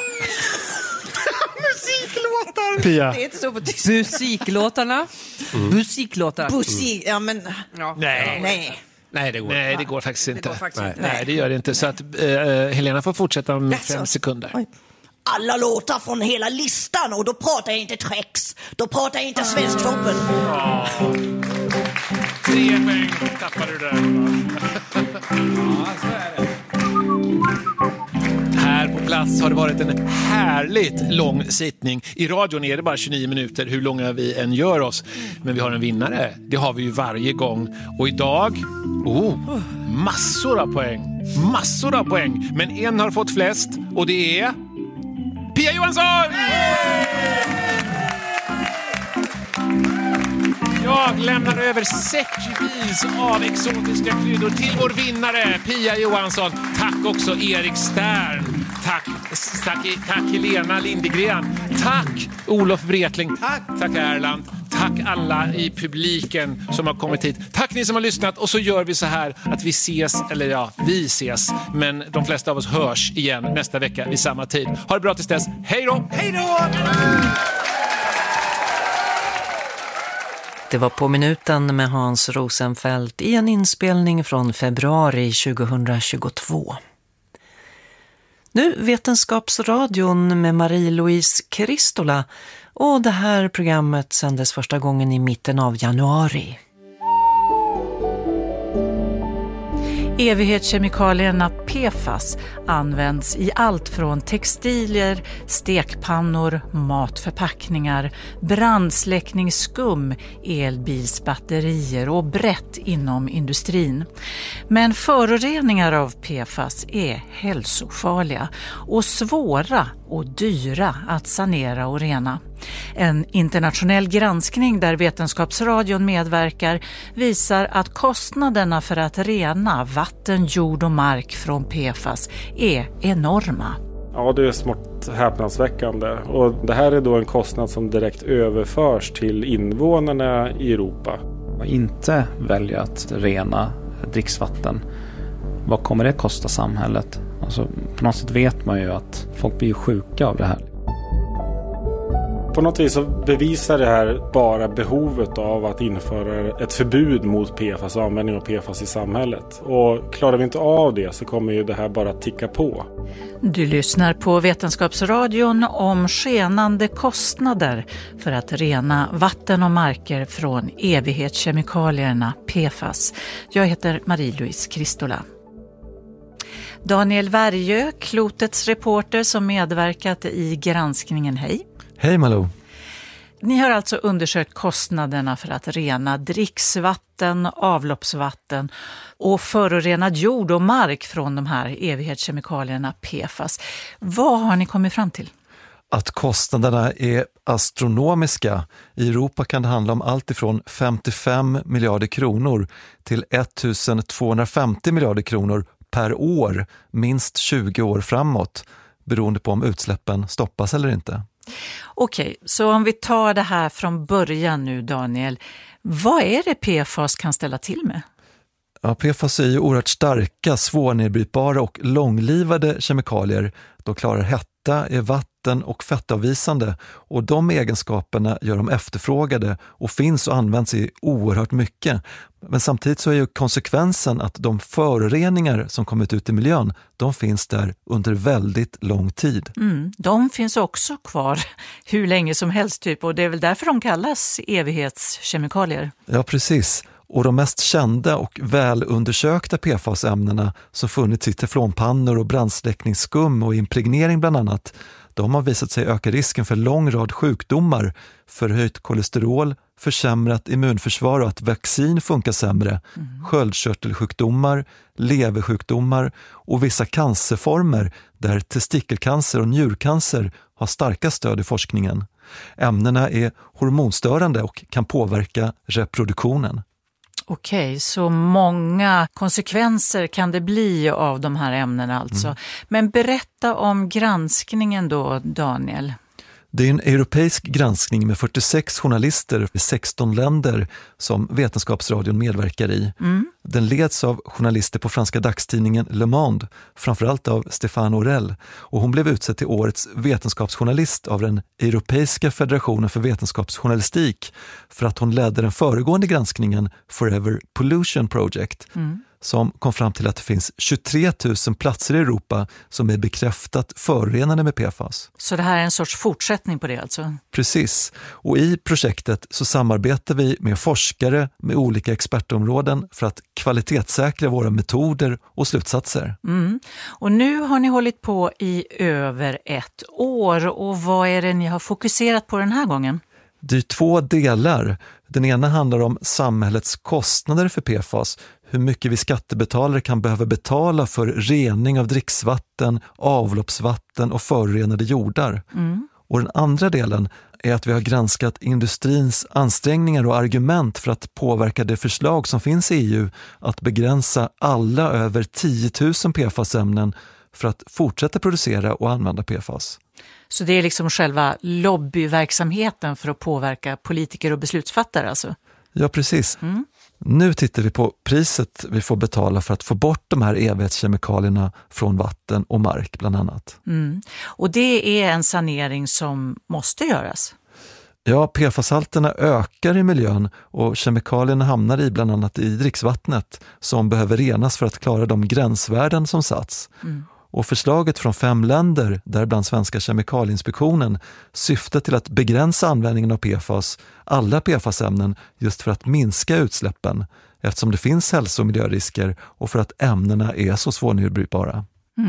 Musiklåtar. Pia. Det är inte så på tyst. Musiklåtarna. Musiklåtar. Ja, men... Nej, det går faktiskt inte. Nej, det gör det inte. Så att Helena får fortsätta om 5 sekunder. Oj. Alla låtar från hela listan, och då pratar jag inte Trex. Då pratar jag inte Svensktoppen. 3 poäng tappade du där. Så är det. Här på plats har det varit en härligt lång sittning. I radion är det bara 29 minuter, hur långa vi än gör oss. Men vi har en vinnare. Det har vi ju varje gång. Och idag, massor av poäng. Men en har fått flest, och det är Pia Johansson! Jag lämnar över säckvis av exotiska kryddor till vår vinnare Pia Johansson. Tack också Erik Stern. Tack Helena Lindegren. Tack Olof Wretling. Tack Erland. Tack alla i publiken som har kommit hit. Tack ni som har lyssnat. Och så gör vi så här att vi ses, vi ses. Men de flesta av oss hörs igen nästa vecka vid samma tid. Ha det bra tills dess. Hej då! Hej då! Det var På minuten med Hans Rosenfeldt i en inspelning från februari 2022. Nu Vetenskapsradion med Marie-Louise Kristola, och det här programmet sändes första gången i mitten av januari. Evighetskemikalierna PFAS används i allt från textilier, stekpannor, matförpackningar, brandsläckningsskum, elbilsbatterier och brett inom industrin. Men föroreningar av PFAS är hälsofarliga och svåra och dyra att sanera och rena. En internationell granskning där Vetenskapsradion medverkar visar att kostnaderna för att rena vatten, jord och mark från PFAS är enorma. Ja, det är smått häpnadsväckande. Och det här är då en kostnad som direkt överförs till invånarna i Europa. Inte välja att rena dricksvatten. Vad kommer det kosta samhället? Alltså, på något sätt vet man ju att folk blir sjuka av det här. På något vis så bevisar det här bara behovet av att införa ett förbud mot PFAS och användning av PFAS i samhället. Och klarar vi inte av det så kommer ju det här bara ticka på. Du lyssnar på Vetenskapsradion om skenande kostnader för att rena vatten och marker från evighetskemikalierna PFAS. Jag heter Marie-Louise Kristola. Daniel Värjö, Klotets reporter som medverkat i granskningen. Hej! Hej Malou! Ni har alltså undersökt kostnaderna för att rena dricksvatten, avloppsvatten och förorenad jord och mark från de här evighetskemikalierna PFAS. Vad har ni kommit fram till? att kostnaderna är astronomiska. I Europa kan det handla om allt ifrån 55 miljarder kronor till 1250 miljarder kronor per år, minst 20 år framåt, beroende på om utsläppen stoppas eller inte. Okej, så om vi tar det här från början nu, Daniel. Vad är det PFAS kan ställa till med? Ja, PFAS är ju oerhört starka, svårnedbrytbara och långlivade kemikalier. De klarar hetta, är vatten- och fettavvisande, och de egenskaperna gör dem efterfrågade och finns och används i oerhört mycket. Men samtidigt så är ju konsekvensen att de föroreningar som kommit ut i miljön, de finns där under väldigt lång tid. De finns också kvar hur länge som helst typ, och det är väl därför de kallas evighetskemikalier. Ja, precis. Och de mest kända och välundersökta PFAS-ämnena som funnits i teflonpannor och brandsläckningsskum och impregnering bland annat, de har visat sig öka risken för lång rad sjukdomar, förhöjt kolesterol, försämrat immunförsvar och att vaccin funkar sämre, sköldkörtelsjukdomar, leversjukdomar och vissa cancerformer där testikelcancer och njurcancer har starka stöd i forskningen. Ämnena är hormonstörande och kan påverka reproduktionen. Okej, så många konsekvenser kan det bli av de här ämnena alltså. Men berätta om granskningen då, Daniel. Det är en europeisk granskning med 46 journalister i 16 länder som Vetenskapsradion medverkar i. Den leds av journalister på franska dagstidningen Le Monde, framförallt av Stéphane Aurel. Och hon blev utsedd till årets vetenskapsjournalist av den Europeiska federationen för vetenskapsjournalistik för att hon ledde den föregående granskningen Forever Pollution Project. Som kom fram till att det finns 23 000 platser i Europa som är bekräftat förorenade med PFAS. Så det här är en sorts fortsättning på det alltså? Precis. Och i projektet så samarbetar vi med forskare med olika expertområden för att kvalitetssäkra våra metoder och slutsatser. Och nu har ni hållit på i över 1 år, och vad är det ni har fokuserat på den här gången? Det är 2 delar. Den ena handlar om samhällets kostnader för PFAS. Hur mycket vi skattebetalare kan behöva betala för rening av dricksvatten, avloppsvatten och förorenade jordar. Och den andra delen är att vi har granskat industrins ansträngningar och argument för att påverka det förslag som finns i EU att begränsa alla över 10 000 PFAS-ämnen för att fortsätta producera och använda PFAS. Så det är liksom själva lobbyverksamheten för att påverka politiker och beslutsfattare alltså? Ja, precis. Nu tittar vi på priset vi får betala för att få bort de här evighetskemikalierna från vatten och mark bland annat. Och det är en sanering som måste göras? Ja, PFAS-halterna ökar i miljön och kemikalierna hamnar i bland annat i dricksvattnet som behöver renas för att klara de gränsvärden som satts. Och förslaget från 5 länder, däribland Svenska Kemikalieinspektionen, syftar till att begränsa användningen av PFAS, alla PFAS-ämnen, just för att minska utsläppen, eftersom det finns hälso- och miljörisker och för att ämnena är så svårnedbrytbara.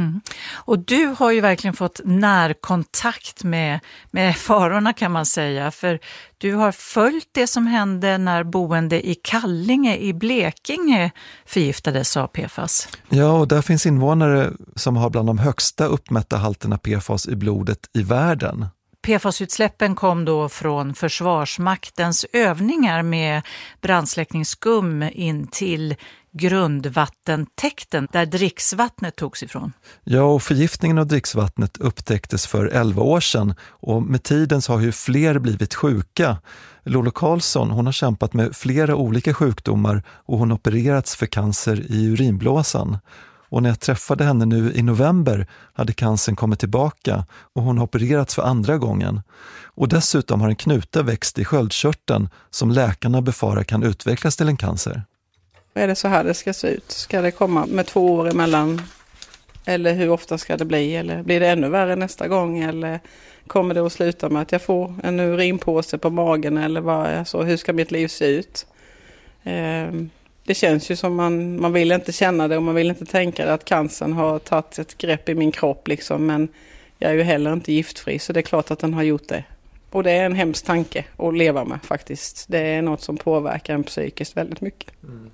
Och du har ju verkligen fått närkontakt med farorna kan man säga, för du har följt det som hände när boende i Kallinge i Blekinge förgiftades av PFAS. Ja, och där finns invånare som har bland de högsta uppmätta halterna PFAS i blodet i världen. PFAS-utsläppen kom då från Försvarsmaktens övningar med brandsläckningsskum in till grundvattentäkten där dricksvattnet togs ifrån. Ja, och förgiftningen av dricksvattnet upptäcktes för 11 år sedan och med tiden så har ju fler blivit sjuka. Lolo Karlsson, hon har kämpat med flera olika sjukdomar och hon har opererats för cancer i urinblåsan. Och när jag träffade henne nu i november hade cancern kommit tillbaka och hon har opererats för andra gången. Och dessutom har en knuta växt i sköldkörteln som läkarna befarar kan utvecklas till en cancer. Är det så här det ska se ut? Ska det komma med 2 år emellan? Eller hur ofta ska det bli? Eller blir det ännu värre nästa gång? Eller kommer det att sluta med att jag får en urinpåse på magen? Eller vad är så? Hur ska mitt liv se ut? Det känns ju som man vill inte känna det och man vill inte tänka det att cancern har tagit ett grepp i min kropp liksom. Men jag är ju heller inte giftfri så det är klart att den har gjort det. Och det är en hemsk tanke att leva med faktiskt. Det är något som påverkar en psykiskt väldigt mycket.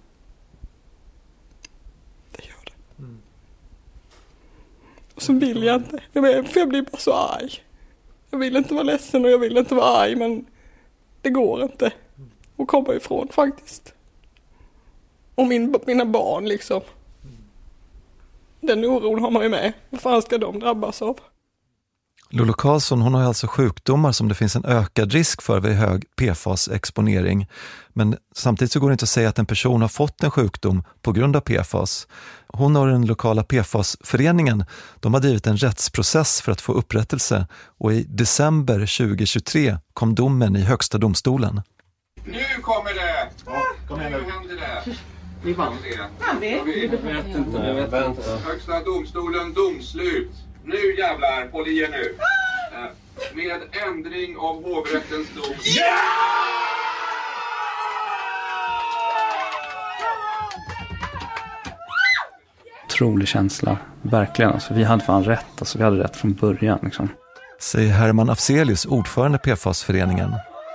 Det gör det. Och så vill jag inte. För jag blir bara så arg. Jag vill inte vara ledsen och jag vill inte vara arg, men det går inte att komma ifrån faktiskt. Och mina barn liksom. Den oron har man ju med. Vad fan ska de drabbas av? Lolo Karlsson, hon har alltså sjukdomar som det finns en ökad risk för vid hög PFAS-exponering. Men samtidigt så går det inte att säga att en person har fått en sjukdom på grund av PFAS. Hon och den lokala PFAS-föreningen, de har drivit en rättsprocess för att få upprättelse. Och i december 2023 kom domen i Högsta domstolen. Nu kommer det! Kom igen, nu händer det! Vi vann det. Jag vet inte. Högsta domstolen domslut. Nu jävlar, håll i er nu. Med ändring av hovrättens dom. Otrolig känsla, verkligen. Alltså, vi hade fan rätt, alltså, vi hade rätt från början. Liksom. Säger Herman Afzelius, ordförande PFAS-föreningen.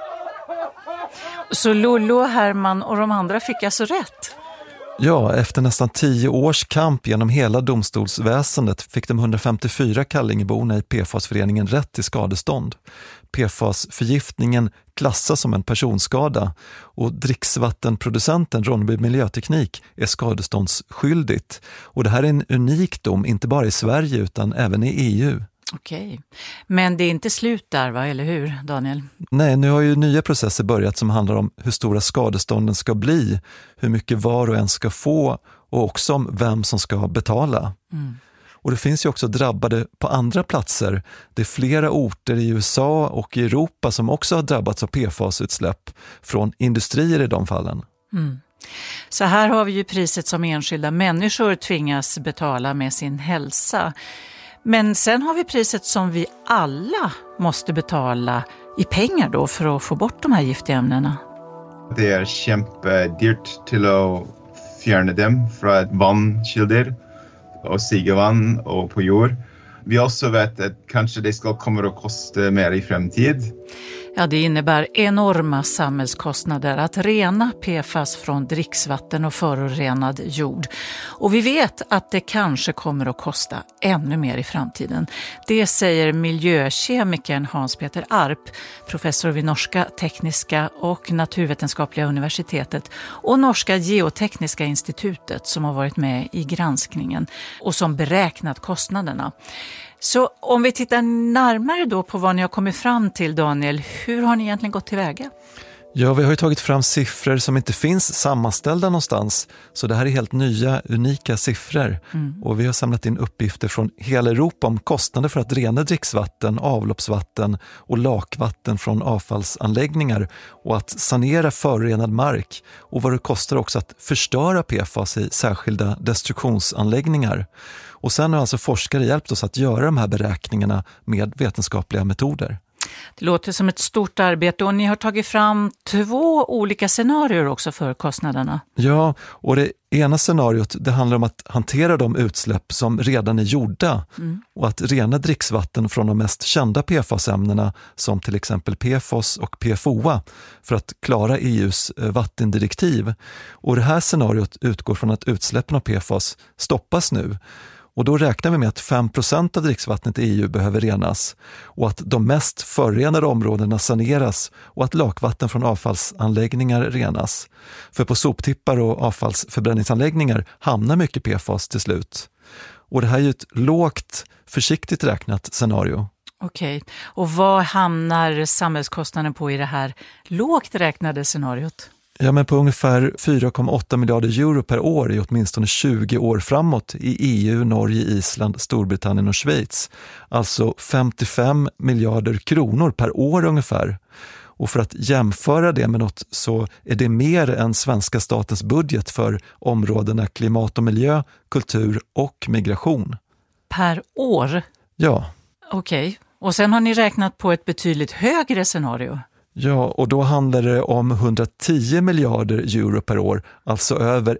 Så Lollo, Herman och de andra fick alltså rätt? Ja, efter nästan 10 års kamp genom hela domstolsväsendet fick de 154 Kallingeborna i PFAS-föreningen rätt till skadestånd. PFAS-förgiftningen klassas som en personskada och dricksvattenproducenten Ronneby Miljöteknik är skadeståndsskyldigt. Och det här är en unik dom, inte bara i Sverige utan även i EU. Okej, men det är inte slut där, va? Eller hur, Daniel? Nej, nu har ju nya processer börjat som handlar om hur stora skadestånden ska bli, hur mycket var och en ska få och också om vem som ska betala. Mm. Och det finns ju också drabbade på andra platser. Det är flera orter i USA och i Europa som också har drabbats av PFAS-utsläpp från industrier i de fallen. Mm. Så här har vi ju priset som enskilda människor tvingas betala med sin hälsa. Men sen har vi priset som vi alla måste betala i pengar då för att få bort de här giftiga ämnena. Det är kjempedyrt till att fjärna dem från vannkilder och sigevann och på jord. Vi också vet att kanske det ska komma att kosta mer i framtid. Ja, det innebär enorma samhällskostnader att rena PFAS från dricksvatten och förorenad jord. Och vi vet att det kanske kommer att kosta ännu mer i framtiden. Det säger miljökemikern Hans-Peter Arp, professor vid Norska tekniska och naturvetenskapliga universitetet och Norska geotekniska institutet som har varit med i granskningen och som beräknat kostnaderna. Så om vi tittar närmare då på vad ni har kommit fram till, Daniel, hur har ni egentligen gått tillväga? Ja, vi har ju tagit fram siffror som inte finns sammanställda någonstans. Så det här är helt nya, unika siffror. Och vi har samlat in uppgifter från hela Europa om kostnader för att rena dricksvatten, avloppsvatten och lakvatten från avfallsanläggningar och att sanera förorenad mark och vad det kostar också att förstöra PFAS i särskilda destruktionsanläggningar. Och sen har alltså forskare hjälpt oss att göra de här beräkningarna med vetenskapliga metoder. Det låter som ett stort arbete och ni har tagit fram 2 olika scenarier också för kostnaderna. Ja, och det ena scenariot det handlar om att hantera de utsläpp som redan är gjorda och att rena dricksvatten från de mest kända PFAS-ämnena som till exempel PFOS och PFOA för att klara EUs vattendirektiv. Och det här scenariot utgår från att utsläppen av PFAS stoppas nu. Och då räknar vi med att 5% av dricksvattnet i EU behöver renas och att de mest förorenade områdena saneras och att lakvatten från avfallsanläggningar renas. För på soptippar och avfallsförbränningsanläggningar hamnar mycket PFAS till slut. Och det här är ju ett lågt, försiktigt räknat scenario. Okej, och vad hamnar samhällskostnaden på i det här lågt räknade scenariot? Ja, men på ungefär 4,8 miljarder euro per år i åtminstone 20 år framåt i EU, Norge, Island, Storbritannien och Schweiz. Alltså 55 miljarder kronor per år ungefär. Och för att jämföra det med något så är det mer än svenska statens budget för områdena klimat och miljö, kultur och migration. Per år? Ja. Okej, och sen har ni räknat på ett betydligt högre scenario. Ja, och då handlar det om 110 miljarder euro per år, alltså över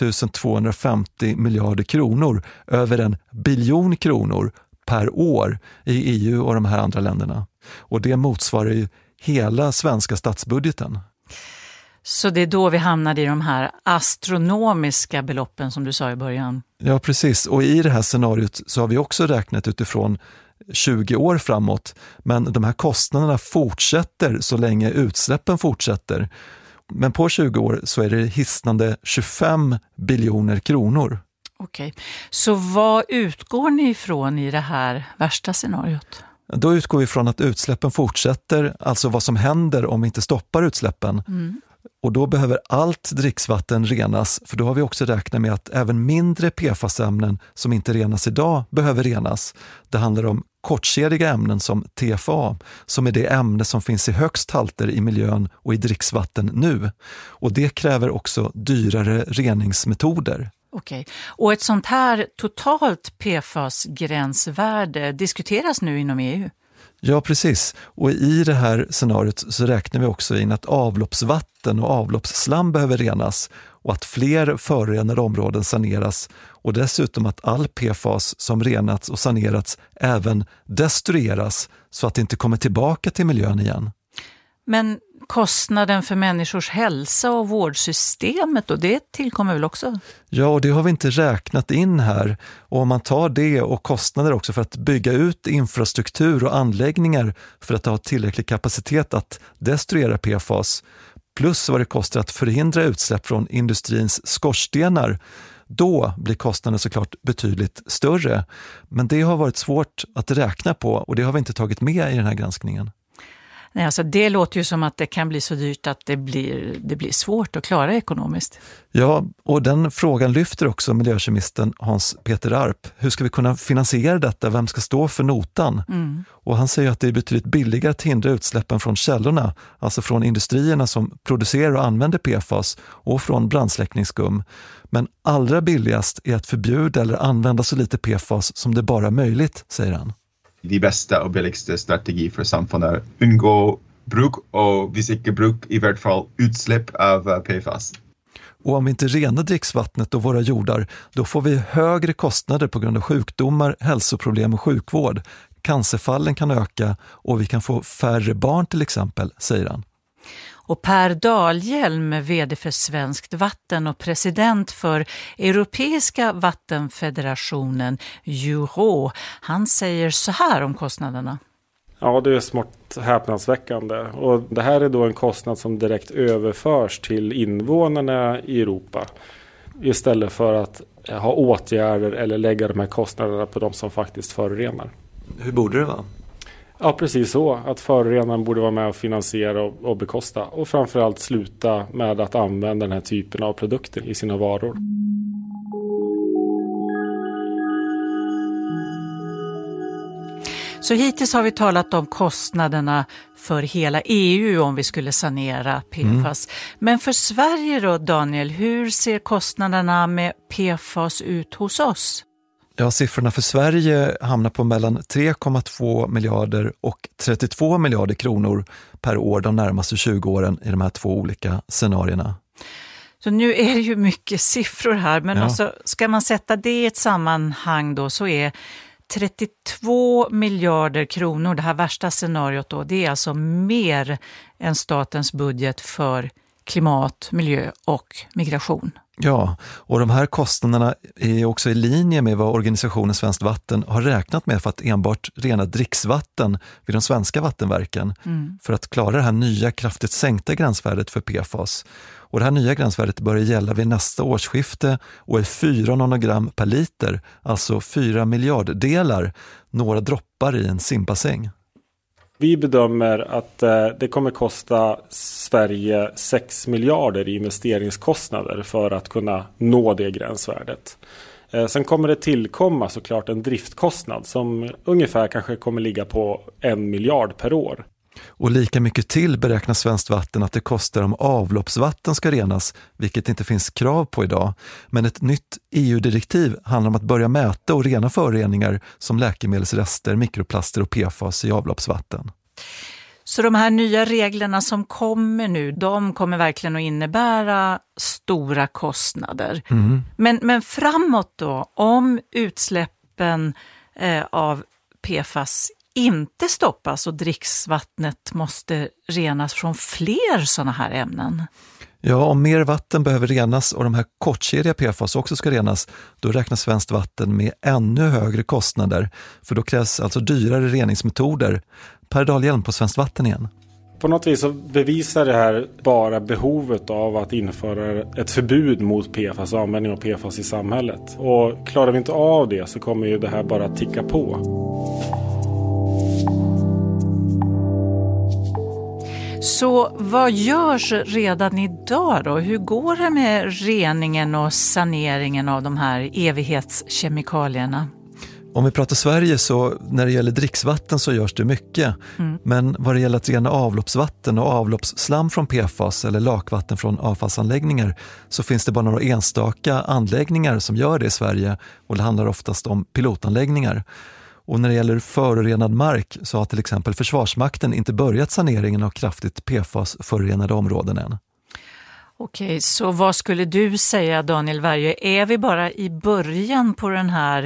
1250 miljarder kronor, över 1 biljon kronor per år i EU och de här andra länderna. Och det motsvarar ju hela svenska statsbudgeten. Så det är då vi hamnade i de här astronomiska beloppen som du sa i början. Ja, precis. Och i det här scenariot så har vi också räknat utifrån 20 år framåt. Men de här kostnaderna fortsätter så länge utsläppen fortsätter. Men på 20 år så är det hisnande 25 biljoner kronor. Okej, så vad utgår ni ifrån i det här värsta scenariot? Då utgår vi från att utsläppen fortsätter, alltså vad som händer om vi inte stoppar utsläppen. Och då behöver allt dricksvatten renas, för då har vi också räknat med att även mindre PFAS-ämnen som inte renas idag behöver renas. Det handlar om kortkedjiga ämnen som TFA, som är det ämne som finns i högst halter i miljön och i dricksvatten nu. Och det kräver också dyrare reningsmetoder. Okej. Och ett sånt här totalt PFAS-gränsvärde diskuteras nu inom EU? Ja, precis. Och i det här scenariot så räknar vi också in att avloppsvatten och avloppsslam behöver renas och att fler förorenade områden saneras och dessutom att all PFAS som renats och sanerats även destrueras så att det inte kommer tillbaka till miljön igen. Men kostnaden för människors hälsa och vårdsystemet, och det tillkommer väl också? Ja, och det har vi inte räknat in här. Och om man tar det och kostnader också för att bygga ut infrastruktur och anläggningar för att ha tillräcklig kapacitet att destruera PFAS, plus vad det kostar att förhindra utsläpp från industrins skorstenar, då blir kostnaden såklart betydligt större. Men det har varit svårt att räkna på och det har vi inte tagit med i den här granskningen. Nej, alltså det låter ju som att det kan bli så dyrt att det blir svårt att klara ekonomiskt. Ja, och den frågan lyfter också miljökemisten Hans Peter Arp. Hur ska vi kunna finansiera detta? Vem ska stå för notan? Och han säger att det är betydligt billigare att hindra utsläppen från källorna, alltså från industrierna som producerar och använder PFAS och från brandsläckningsskum. Men allra billigast är att förbjuda eller använda så lite PFAS som det bara är möjligt, säger han. De bästa och billigaste strategi för samfundet är undgå bruk och vis icke bruk i vart fall utsläpp av PFAS. Och om vi inte renar dricksvattnet och våra jordar, då får vi högre kostnader på grund av sjukdomar, hälsoproblem och sjukvård. Cancerfallen kan öka och vi kan få färre barn till exempel, säger han. Och Per Dahlhjelm, vd för Svenskt Vatten och president för Europeiska vattenfederationen Euro, han säger så här om kostnaderna. Ja, det är smått häpnadsväckande. Och det här är då en kostnad som direkt överförs till invånarna i Europa istället för att ha åtgärder eller lägga de här kostnaderna på de som faktiskt förorenar. Hur borde det vara? Ja, precis så. Att förorenaren borde vara med och finansiera och bekosta. Och framförallt sluta med att använda den här typen av produkter i sina varor. Så hittills har vi talat om kostnaderna för hela EU om vi skulle sanera PFAS. Men för Sverige då, Daniel, hur ser kostnaderna med PFAS ut hos oss? Ja, siffrorna för Sverige hamnar på mellan 3,2 miljarder och 32 miljarder kronor per år de närmaste 20 åren i de här två olika scenarierna. Så nu är det ju mycket siffror här, men alltså, ska man sätta det i ett sammanhang då så är 32 miljarder kronor, det här värsta scenariot då, det är alltså mer än statens budget för klimat, miljö och migration. Ja, och de här kostnaderna är också i linje med vad organisationen Svenskt Vatten har räknat med för att enbart rena dricksvatten vid de svenska vattenverken för att klara det här nya kraftigt sänkta gränsvärdet för PFAS. Och det här nya gränsvärdet börjar gälla vid nästa årsskifte och är 4 nanogram per liter, alltså 4 miljarddelar, några droppar i en simbassäng. Vi bedömer att det kommer kosta Sverige 6 miljarder i investeringskostnader för att kunna nå det gränsvärdet. Sen kommer det tillkomma såklart en driftkostnad som ungefär kanske kommer ligga på 1 miljard per år. Och lika mycket till beräknar Svenskt Vatten att det kostar om avloppsvatten ska renas, vilket inte finns krav på idag. Men ett nytt EU-direktiv handlar om att börja mäta och rena föroreningar som läkemedelsrester, mikroplaster och PFAS i avloppsvatten. Så de här nya reglerna som kommer nu, de kommer verkligen att innebära stora kostnader. Men framåt då, om utsläppen av PFAS inte stoppas och dricksvattnet måste renas från fler sådana här ämnen? Ja, om mer vatten behöver renas och de här kortkedjiga PFAS också ska renas, då räknar Svenskt Vatten med ännu högre kostnader. För då krävs alltså dyrare reningsmetoder. Per Dahlhjelm på Svenskt Vatten igen. På något vis så bevisar det här bara behovet av att införa ett förbud mot PFAS och användning av PFAS i samhället. Och klarar vi inte av det så kommer ju det här bara ticka på. Så vad görs redan idag då? Hur går det med reningen och saneringen av de här evighetskemikalierna? Om vi pratar Sverige så när det gäller dricksvatten så görs det mycket. Men vad det gäller att rena avloppsvatten och avloppsslam från PFAS eller lakvatten från avfallsanläggningar så finns det bara några enstaka anläggningar som gör det i Sverige och det handlar oftast om pilotanläggningar. Och när det gäller förorenad mark så har till exempel Försvarsmakten inte börjat saneringen av kraftigt PFAS-förorenade områden än. Okej, så vad skulle du säga, Daniel Värjö? Är vi bara i början på den här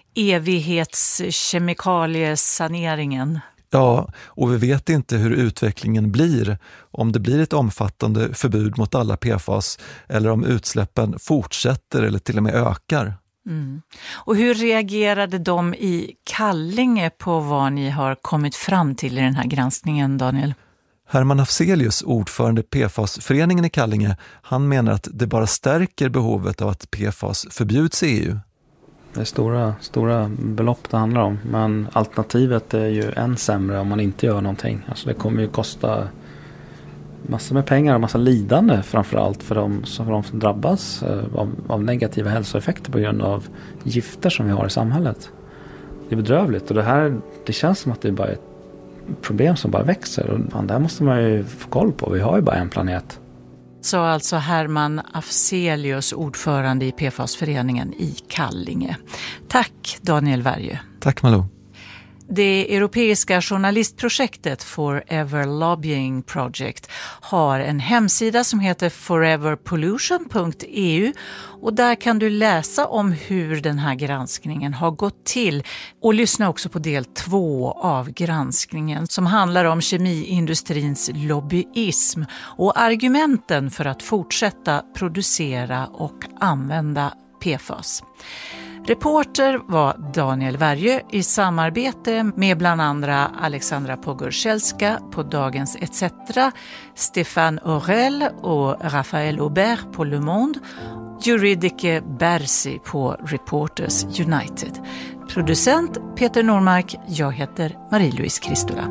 evighetskemikaliesaneringen? Ja, och vi vet inte hur utvecklingen blir. Om det blir ett omfattande förbud mot alla PFAS eller om utsläppen fortsätter eller till och med ökar. Och hur reagerade de i Kallinge på vad ni har kommit fram till i den här granskningen, Daniel? Herman Afzelius, ordförande PFAS-föreningen i Kallinge, han menar att det bara stärker behovet av att PFAS förbjuds i EU. Det är stora belopp det handlar om, men alternativet är ju än sämre om man inte gör någonting. Alltså det kommer ju kosta massor med pengar och massa lidande framförallt för de som drabbas av negativa hälsoeffekter på grund av gifter som vi har i samhället. Det är bedrövligt och det känns som att det är bara ett problem som bara växer och det här måste man ju få koll på. Vi har ju bara en planet. Så alltså Herman Afzelius, ordförande i PFAS-föreningen i Kallinge. Tack Daniel Värjö. Tack Malou. Det europeiska journalistprojektet Forever Lobbying Project har en hemsida som heter foreverpollution.eu och där kan du läsa om hur den här granskningen har gått till och lyssna också på del 2 av granskningen som handlar om kemiindustrins lobbyism och argumenten för att fortsätta producera och använda PFAS. Reporter var Daniel Värjö i samarbete med bland andra Alexandra Pogorzelska på Dagens ETC, Stéphane Aurel och Raphaël Aubert på Le Monde, Juridike Bersi på Reporters United. Producent Peter Normark, jag heter Marie-Louise Kristola.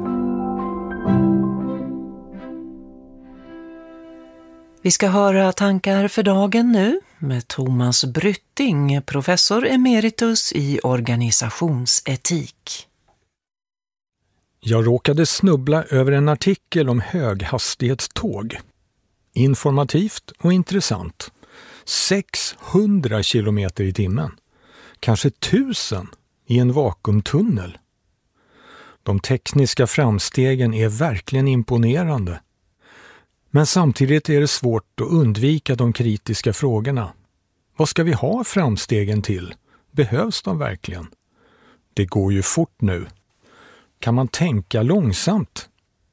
Vi ska höra tankar för dagen nu med Thomas Brytting, professor emeritus i organisationsetik. Jag råkade snubbla över en artikel om höghastighetståg. Informativt och intressant. 600 kilometer i timmen. Kanske 1000 i en vakuumtunnel. De tekniska framstegen är verkligen imponerande. Men samtidigt är det svårt att undvika de kritiska frågorna. Vad ska vi ha framstegen till? Behövs de verkligen? Det går ju fort nu. Kan man tänka långsamt?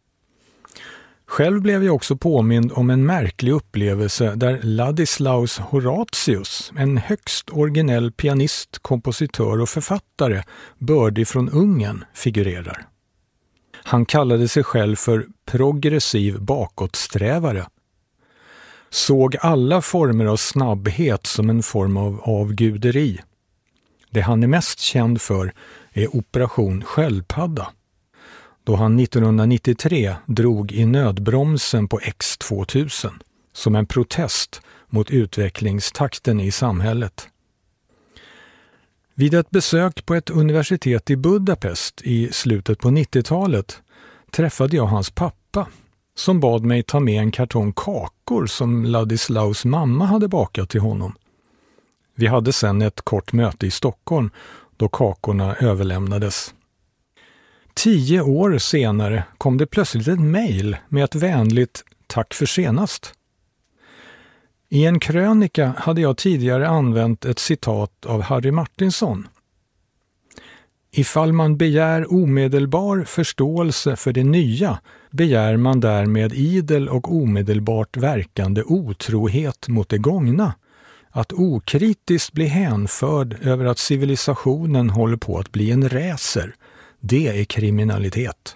Själv blev jag också påmind om en märklig upplevelse där Ladislaus Horatius, en högst originell pianist, kompositör och författare, bördig från Ungern, figurerar. Han kallade sig själv för progressiv bakåtsträvare. Såg alla former av snabbhet som en form av avguderi. Det han är mest känd för är Operation Sköldpadda. Då han 1993 drog i nödbromsen på X2000 som en protest mot utvecklingstakten i samhället. Vid ett besök på ett universitet i Budapest i slutet på 90-talet träffade jag hans pappa som bad mig ta med en kartong kakor som Ladislaus mamma hade bakat till honom. Vi hade sedan ett kort möte i Stockholm då kakorna överlämnades. 10 år senare kom det plötsligt ett mejl med ett vänligt tack för senast. I en krönika hade jag tidigare använt ett citat av Harry Martinson. Ifall man begär omedelbar förståelse för det nya begär man därmed idel och omedelbart verkande otrohet mot det gångna. Att okritiskt bli hänförd över att civilisationen håller på att bli en räser, det är kriminalitet.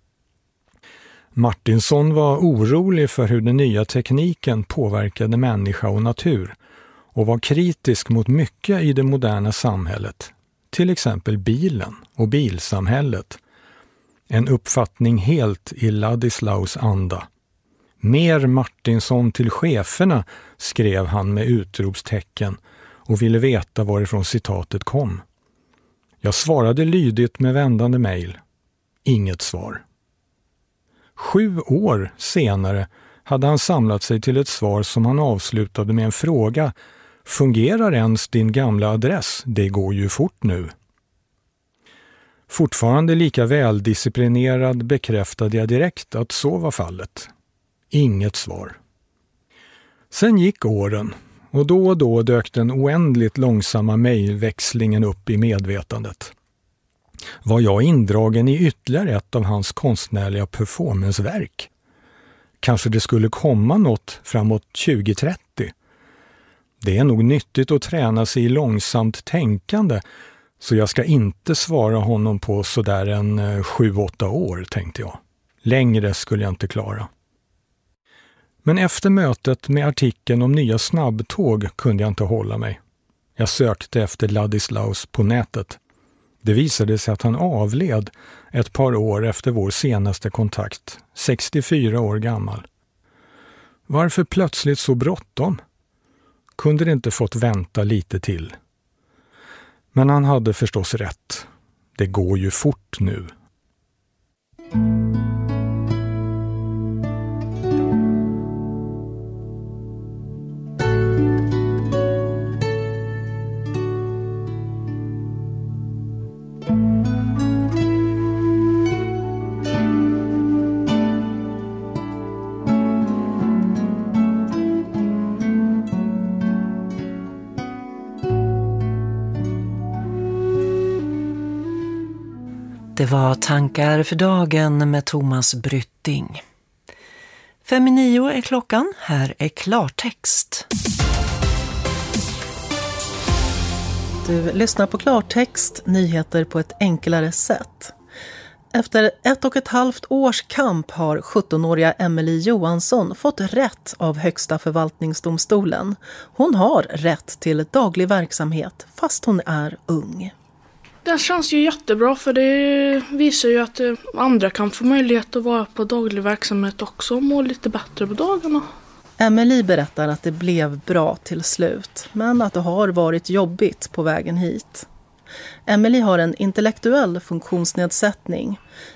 Martinsson var orolig för hur den nya tekniken påverkade människa och natur och var kritisk mot mycket i det moderna samhället, till exempel bilen och bilsamhället. En uppfattning helt i Ladislaus anda. Mer Martinsson till cheferna, skrev han med utropstecken och ville veta varifrån citatet kom. Jag svarade lydigt med vändande mejl. Inget svar. 7 år senare hade han samlat sig till ett svar som han avslutade med en fråga. Fungerar ens din gamla adress? Det går ju fort nu. Fortfarande lika väldisciplinerad bekräftade jag direkt att så var fallet. Inget svar. Sen gick åren och då dök den oändligt långsamma mejlväxlingen upp i medvetandet. Var jag indragen i ytterligare ett av hans konstnärliga performanceverk? Kanske det skulle komma något framåt 2030? Det är nog nyttigt att träna sig i långsamt tänkande, så jag ska inte svara honom på sådär en 7-8 år, tänkte jag. Längre skulle jag inte klara. Men efter mötet med artikeln om nya snabbtåg kunde jag inte hålla mig. Jag sökte efter Ladislaus på nätet. Det visade sig att han avled ett par år efter vår senaste kontakt, 64 år gammal. Varför plötsligt så bråttom? Kunde det inte fått vänta lite till? Men han hade förstås rätt. Det går ju fort nu. Det var Tankar för dagen med Thomas Brytting. 5:09 är klockan, här är klartext. Du lyssnar på klartext, nyheter på ett enklare sätt. Efter 1,5 års kamp har 17-åriga Emelie Johansson fått rätt av Högsta förvaltningsdomstolen. Hon har rätt till daglig verksamhet fast hon är ung. Det känns ju jättebra, för det visar ju att andra kan få möjlighet att vara på daglig verksamhet också och må lite bättre på dagarna. Emelie berättar att det blev bra till slut, men att det har varit jobbigt på vägen hit. Emelie har en intellektuell funktionsnedsättning.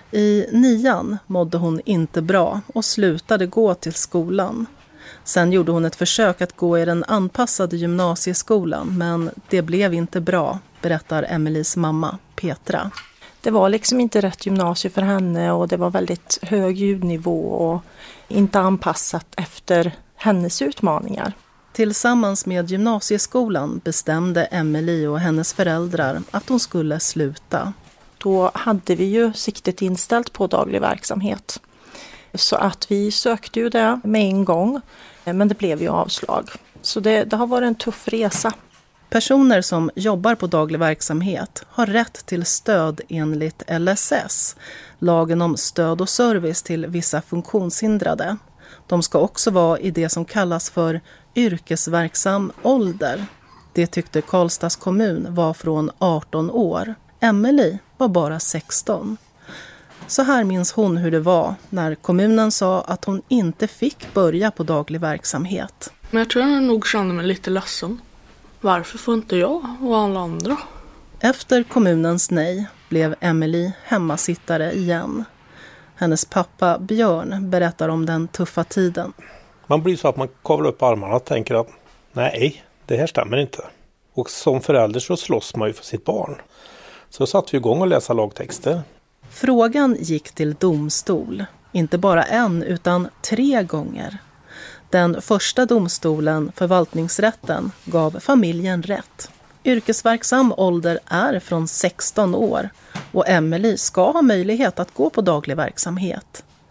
I 9:an mådde hon inte bra och slutade gå till skolan. Sen gjorde hon ett försök att gå i den anpassade gymnasieskolan, men det blev inte bra, berättar Emelies mamma Petra. Det var liksom inte rätt gymnasie för henne och det var väldigt hög ljudnivå och inte anpassat efter hennes utmaningar. Tillsammans med gymnasieskolan bestämde Emelie och hennes föräldrar att hon skulle sluta. Då hade vi ju siktet inställt på daglig verksamhet. Så att vi sökte ju det med en gång, men det blev ju avslag. Så det har varit en tuff resa. Personer som jobbar på daglig verksamhet har rätt till stöd enligt LSS, lagen om stöd och service till vissa funktionshindrade. De ska också vara i det som kallas för yrkesverksam ålder. Det tyckte Karlstads kommun var från 18 år. Emelie var bara 16. Så här minns hon hur det var när kommunen sa att hon inte fick börja på daglig verksamhet. Men jag tror jag nog kände mig lite ledsen. Varför får inte jag och alla andra? Efter kommunens nej blev Emelie hemmasittare igen. Hennes pappa Björn berättar om den tuffa tiden. Man blir så att man kavlar upp armarna och tänker att nej, det här stämmer inte. Och som förälder så slåss man ju för sitt barn. Så satt vi igång och läsa lagtexter. Frågan gick till domstol. Inte bara en utan 3 gånger. Den första domstolen, förvaltningsrätten, gav familjen rätt. Yrkesverksam ålder är från 16 år och Emelie ska ha möjlighet att gå på daglig verksamhet.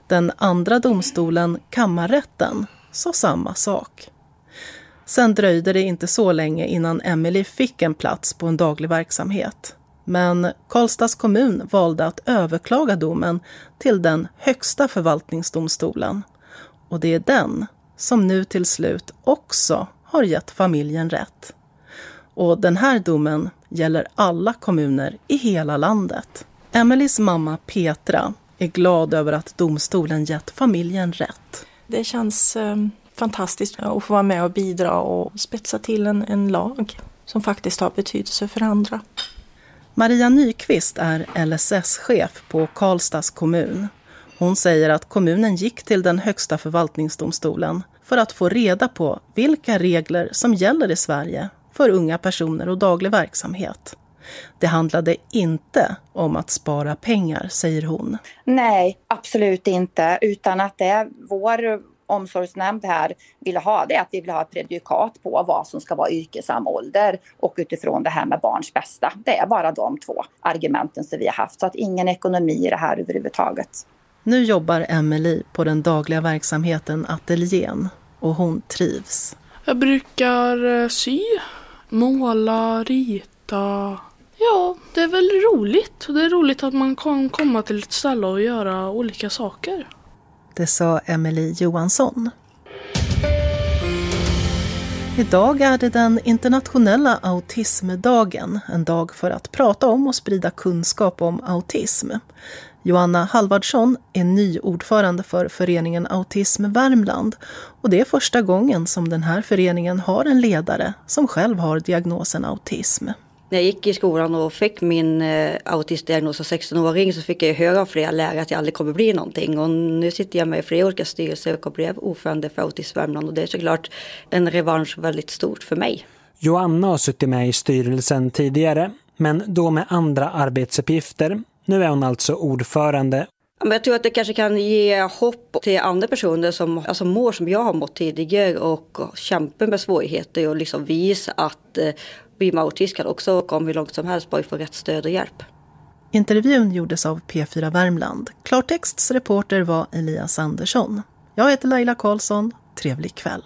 Den andra domstolen, kammarrätten, sa samma sak. Sen dröjde det inte så länge innan Emily fick en plats på en daglig verksamhet. Men Karlstads kommun valde att överklaga domen till den högsta förvaltningsdomstolen. Och det är den som nu till slut också har gett familjen rätt. Och den här domen gäller alla kommuner i hela landet. Emelies mamma Petra är glad över att domstolen gett familjen rätt. Det känns fantastiskt att få vara med och bidra och spetsa till en lag som faktiskt har betydelse för andra. Maria Nyqvist är LSS-chef på Karlstads kommun. Hon säger att kommunen gick till den högsta förvaltningsdomstolen för att få reda på vilka regler som gäller i Sverige för unga personer och daglig verksamhet. Det handlade inte om att spara pengar, säger hon. Nej, absolut inte. Utan att det vår omsorgsnämnd här ville ha, det är att vi vill ha ett prejudikat på vad som ska vara yrkesam ålder och utifrån det här med barns bästa. Det är bara de två argumenten som vi har haft, så att ingen ekonomi i det här överhuvudtaget. Nu jobbar Emily på den dagliga verksamheten Ateljén och hon trivs. Jag brukar sy, måla, rita. Ja, det är väl roligt. Det är roligt att man kan komma till ett ställe och göra olika saker. Det sa Emily Johansson. Idag är det den internationella autismdagen, en dag för att prata om och sprida kunskap om autism. Joanna Halvardsson är ny ordförande för föreningen Autism Värmland och det är första gången som den här föreningen har en ledare som själv har diagnosen autism. När jag gick i skolan och fick min autistdiagnos som 16-åring så fick jag höra av flera lärare att jag aldrig kommer bli någonting. Och nu sitter jag med i flera olika styrelser och blev ordförande för Autism Värmland och det är såklart en revansch väldigt stort för mig. Joanna har suttit med i styrelsen tidigare, men då med andra arbetsuppgifter. Nu är hon alltså ordförande. Jag tror att det kanske kan ge hopp till andra personer som mår som jag har mått tidigare och kämpar med svårigheter och liksom visa att vi med autism kan också komma hur långt som helst bara få rätt stöd och hjälp. Intervjun gjordes av P4 Värmland. Klartexts reporter var Elias Andersson. Jag heter Laila Karlsson. Trevlig kväll.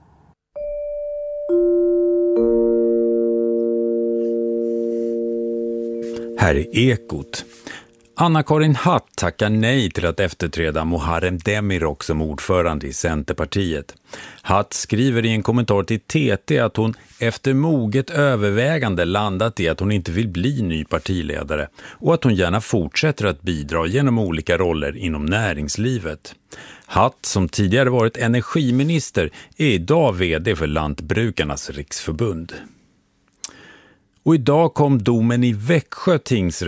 Här är Ekot. Anna-Karin Hatt tackar nej till att efterträda Muharrem Demirok som ordförande i Centerpartiet. Hatt skriver i en kommentar till TT att hon efter moget övervägande landat i att hon inte vill bli ny partiledare och att hon gärna fortsätter att bidra genom olika roller inom näringslivet. Hatt, som tidigare varit energiminister, är idag vd för Lantbrukarnas riksförbund. Och idag kom domen i Växjö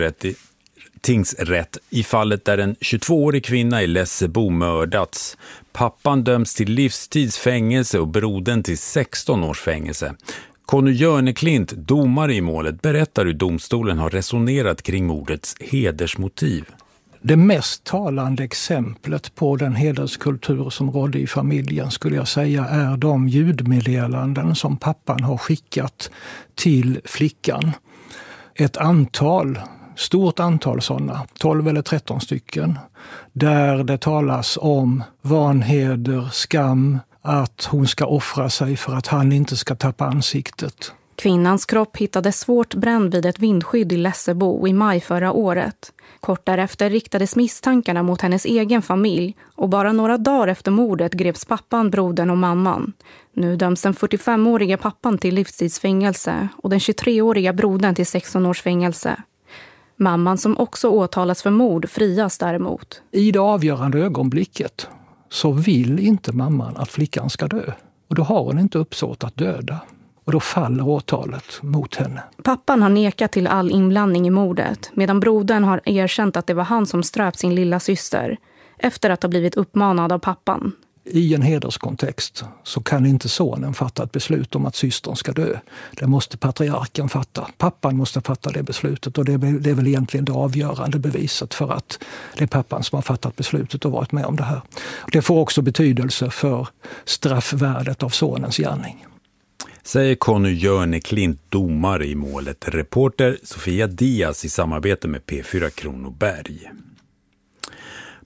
tingsrätt i fallet där en 22-årig kvinna i Lessebo mördats. Pappan döms till livstidsfängelse och brodern till 16 års fängelse. Conny Jörneklint, domare i målet, berättar hur domstolen har resonerat kring mordets hedersmotiv. Det mest talande exemplet på den hederskultur som rådde i familjen skulle jag säga är de ljudmeddelanden som pappan har skickat till flickan. Ett stort antal sådana, 12 eller 13 stycken, där det talas om vanheder, skam, att hon ska offra sig för att han inte ska tappa ansiktet. Kvinnans kropp hittades svårt bränd vid ett vindskydd i Lessebo i maj förra året. Kort därefter riktades misstankarna mot hennes egen familj och bara några dagar efter mordet greps pappan, brodern och mamman. Nu döms den 45-åriga pappan till livstidsfängelse och den 23-åriga brodern till 16 års fängelse. Mamman, som också åtalas för mord, frias däremot. I det avgörande ögonblicket så vill inte mamman att flickan ska dö. Och då har hon inte uppsåt att döda. Och då faller åtalet mot henne. Pappan har nekat till all inblandning i mordet, medan brodern har erkänt att det var han som ströp sin lilla syster efter att ha blivit uppmanad av pappan. I en hederskontext så kan inte sonen fatta ett beslut om att systern ska dö. Det måste patriarken fatta. Pappan måste fatta det beslutet och det är väl egentligen det avgörande beviset för att det är pappan som har fattat beslutet och varit med om det här. Det får också betydelse för straffvärdet av sonens gärning. Säger Conny Jörneklint, domare i målet. Reporter Sofia Diaz i samarbete med P4 Kronoberg.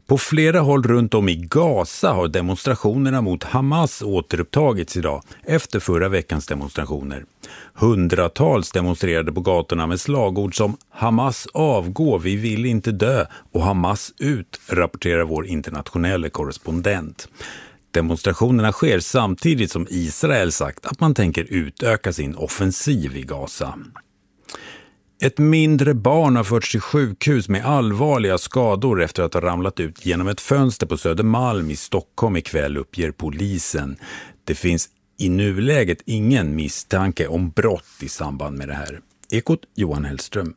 På flera håll runt om i Gaza har demonstrationerna mot Hamas återupptagits idag efter förra veckans demonstrationer. Hundratals demonstrerade på gatorna med slagord som Hamas avgå, vi vill inte dö och Hamas ut, rapporterar vår internationella korrespondent. Demonstrationerna sker samtidigt som Israel sagt att man tänker utöka sin offensiv i Gaza. Ett mindre barn har förts till sjukhus med allvarliga skador efter att ha ramlat ut genom ett fönster på Södermalm i Stockholm ikväll, uppger polisen. Det finns i nuläget ingen misstanke om brott i samband med det här. Ekot, Johan Hellström.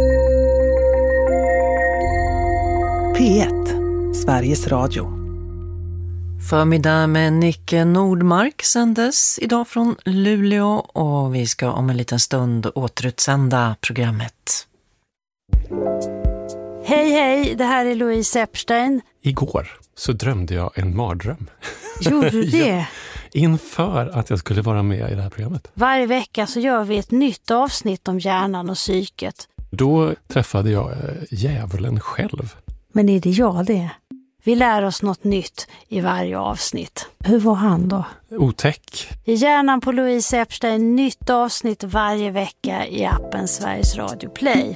P1, Sveriges Radio. Förmiddag med Nicke Nordmark sändes idag från Luleå och vi ska om en liten stund återutsända programmet. Hej, det här är Louise Epstein. Igår så drömde jag en mardröm. Gjorde du det? Ja, inför att jag skulle vara med i det här programmet. Varje vecka så gör vi ett nytt avsnitt om hjärnan och psyket. Då träffade jag djävulen själv. Men är det jag det? Vi lär oss något nytt i varje avsnitt. Hur var han då? Otäck. I hjärnan på Louise Epstein, nytt avsnitt varje vecka i appen Sveriges Radio Play.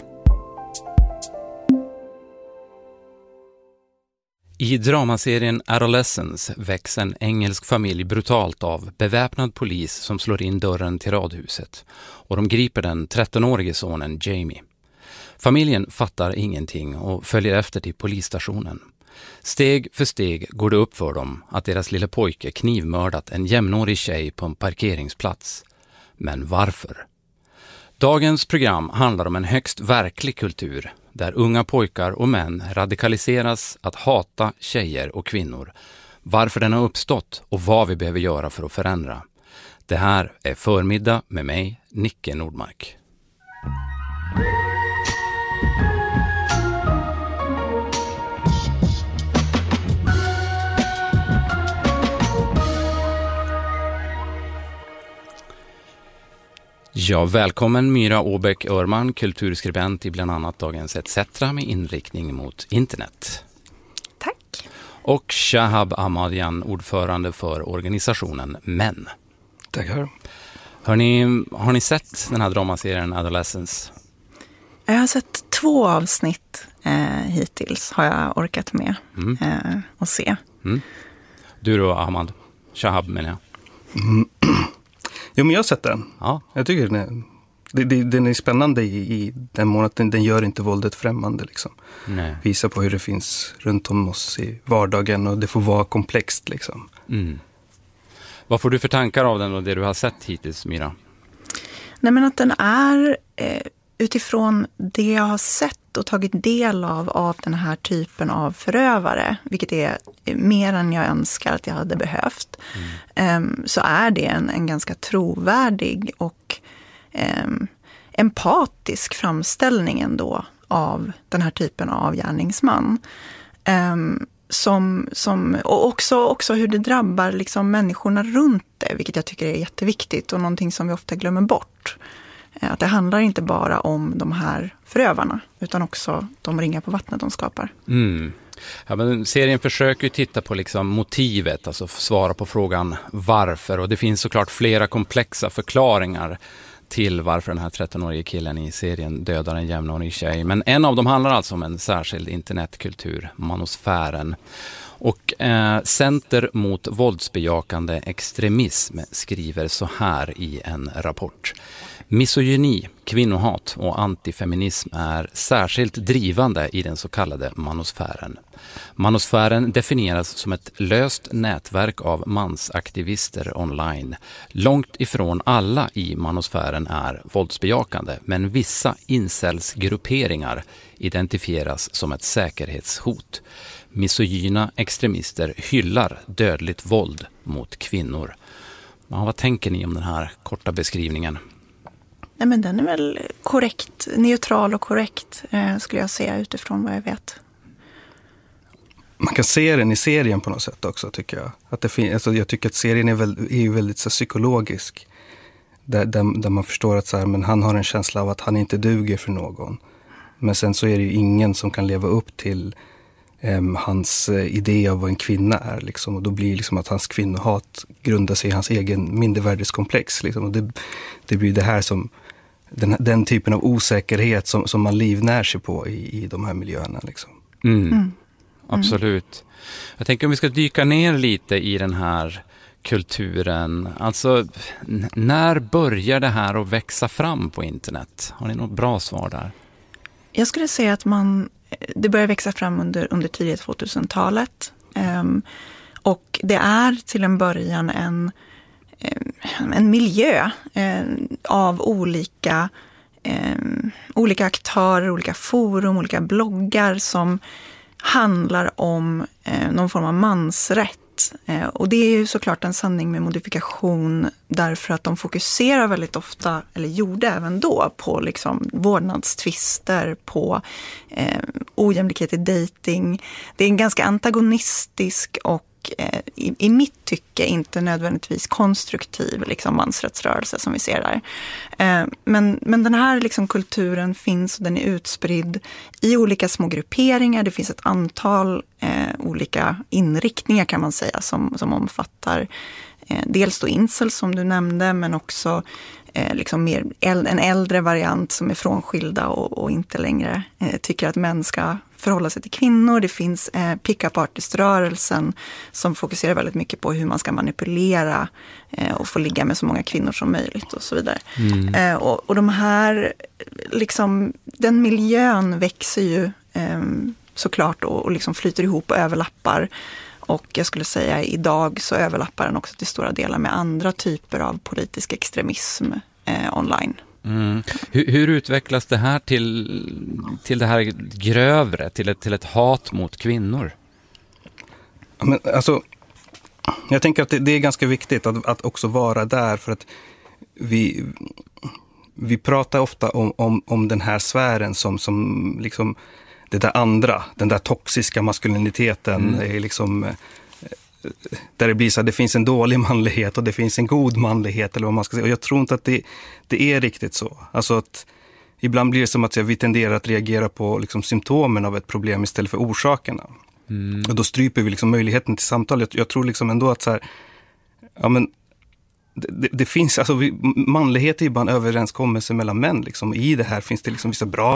I dramaserien Adolescence väcks en engelsk familj brutalt av beväpnad polis som slår in dörren till radhuset. Och de griper den 13-årige sonen Jamie. Familjen fattar ingenting och följer efter till polisstationen. Steg för steg går det upp för dem att deras lilla pojke knivmördat en jämnårig tjej på en parkeringsplats. Men varför? Dagens program handlar om en högst verklig kultur där unga pojkar och män radikaliseras att hata tjejer och kvinnor. Varför den har uppstått och vad vi behöver göra för att förändra. Det här är Förmiddag med mig, Nicke Nordmark. Ja, välkommen Myra Åbäck-Örman, kulturskribent i bland annat Dagens ETC med inriktning mot internet. Tack. Och Shahab Ahmadian, ordförande för organisationen Män. Tackar. Har ni sett den här dramaserien Adolescence? Jag har sett 2 avsnitt hittills har jag orkat med att se. Mm. Du då, Ahmad? Shahab menar jag. Jo, men jag har sett den. Ja. Jag tycker den är spännande i den mån att den gör inte våldet främmande. Liksom. Nej. Visar på hur det finns runt om oss i vardagen och det får vara komplext. Liksom. Mm. Vad får du för tankar av den och det du har sett hittills, Myra? Nej, men att den är utifrån det jag har sett och tagit del av den här typen av förövare, vilket är mer än jag önskar att jag hade behövt, så är det en ganska trovärdig och empatisk framställning ändå av den här typen av gärningsman. Och också hur det drabbar liksom människorna runt det, vilket jag tycker är jätteviktigt och någonting som vi ofta glömmer bort. Att det handlar inte bara om de här förövarna utan också de ringar på vattnet de skapar. Mm. Ja, men serien försöker ju titta på liksom motivet, alltså svara på frågan varför. Och det finns såklart flera komplexa förklaringar till varför den här 13-årige killen i serien dödar en jämnårig tjej. Men en av dem handlar alltså om en särskild internetkultur, manosfären. Och Center mot våldsbejakande extremism skriver så här i en rapport. Misogyni, kvinnohat och antifeminism är särskilt drivande i den så kallade manosfären. Manosfären definieras som ett löst nätverk av mansaktivister online. Långt ifrån alla i manosfären är våldsbejakande, men vissa incelsgrupperingar identifieras som ett säkerhetshot. Misogyna extremister hyllar dödligt våld mot kvinnor. Ja, vad tänker ni om den här korta beskrivningen? Nej, men den är väl korrekt, neutral och korrekt skulle jag säga utifrån vad jag vet. Man kan se den i serien på något sätt också, tycker jag. Alltså, jag tycker att serien är väldigt så psykologisk. Där man förstår att så här, men han har en känsla av att han inte duger för någon. Men sen så är det ju ingen som kan leva upp till hans idé av vad en kvinna är. Liksom. Och då blir liksom att hans kvinnohat grundar sig i hans egen mindervärdeskomplex. Liksom. Och det blir det här som den typen av osäkerhet som man livnär sig på i de här miljöerna. Liksom. Absolut. Jag tänker om vi ska dyka ner lite i den här kulturen. Alltså, när börjar det här att växa fram på internet? Har ni något bra svar där? Jag skulle säga att det börjar växa fram under tidigt 2000-talet. Och det är till en början en miljö av olika aktörer, olika forum, olika bloggar som handlar om någon form av mansrätt. Och det är ju såklart en sanning med modifikation därför att de fokuserar väldigt ofta, eller gjorde även då, på liksom vårdnadstvister, på ojämlikhet i dating. Det är en ganska antagonistisk och i mitt tycke inte nödvändigtvis konstruktiv liksom mansrättsrörelse som vi ser där. Men den här liksom kulturen finns och den är utspridd i olika små grupperingar. Det finns ett antal olika inriktningar kan man säga som omfattar dels då incel som du nämnde, men också liksom mer en äldre variant som är frånskilda och inte längre tycker att män ska förhålla sig till kvinnor. Det finns pick-up artist-rörelsen som fokuserar väldigt mycket på hur man ska manipulera och få ligga med så många kvinnor som möjligt och så vidare. Och de här, liksom, den miljön växer ju såklart och liksom flyter ihop och överlappar. Och jag skulle säga idag så överlappar den också till stora delar med andra typer av politisk extremism online. Hur utvecklas det här till det här grövre, till ett hat mot kvinnor? Men, alltså, jag tänker att det är ganska viktigt att också vara där, för att vi pratar ofta om den här sfären som liksom det där andra, den där toxiska maskuliniteten är liksom där det blir så att det finns en dålig manlighet och det finns en god manlighet eller vad man ska säga. Och jag tror inte att det är riktigt så. Alltså att ibland blir det som att vi tenderar att reagera på liksom symptomen av ett problem istället för orsakerna. Och då stryper vi liksom möjligheten till samtal. Jag tror liksom ändå att så här, ja men det finns, alltså manlighet är ju bara en överenskommelse mellan män liksom. I det här finns det liksom vissa bra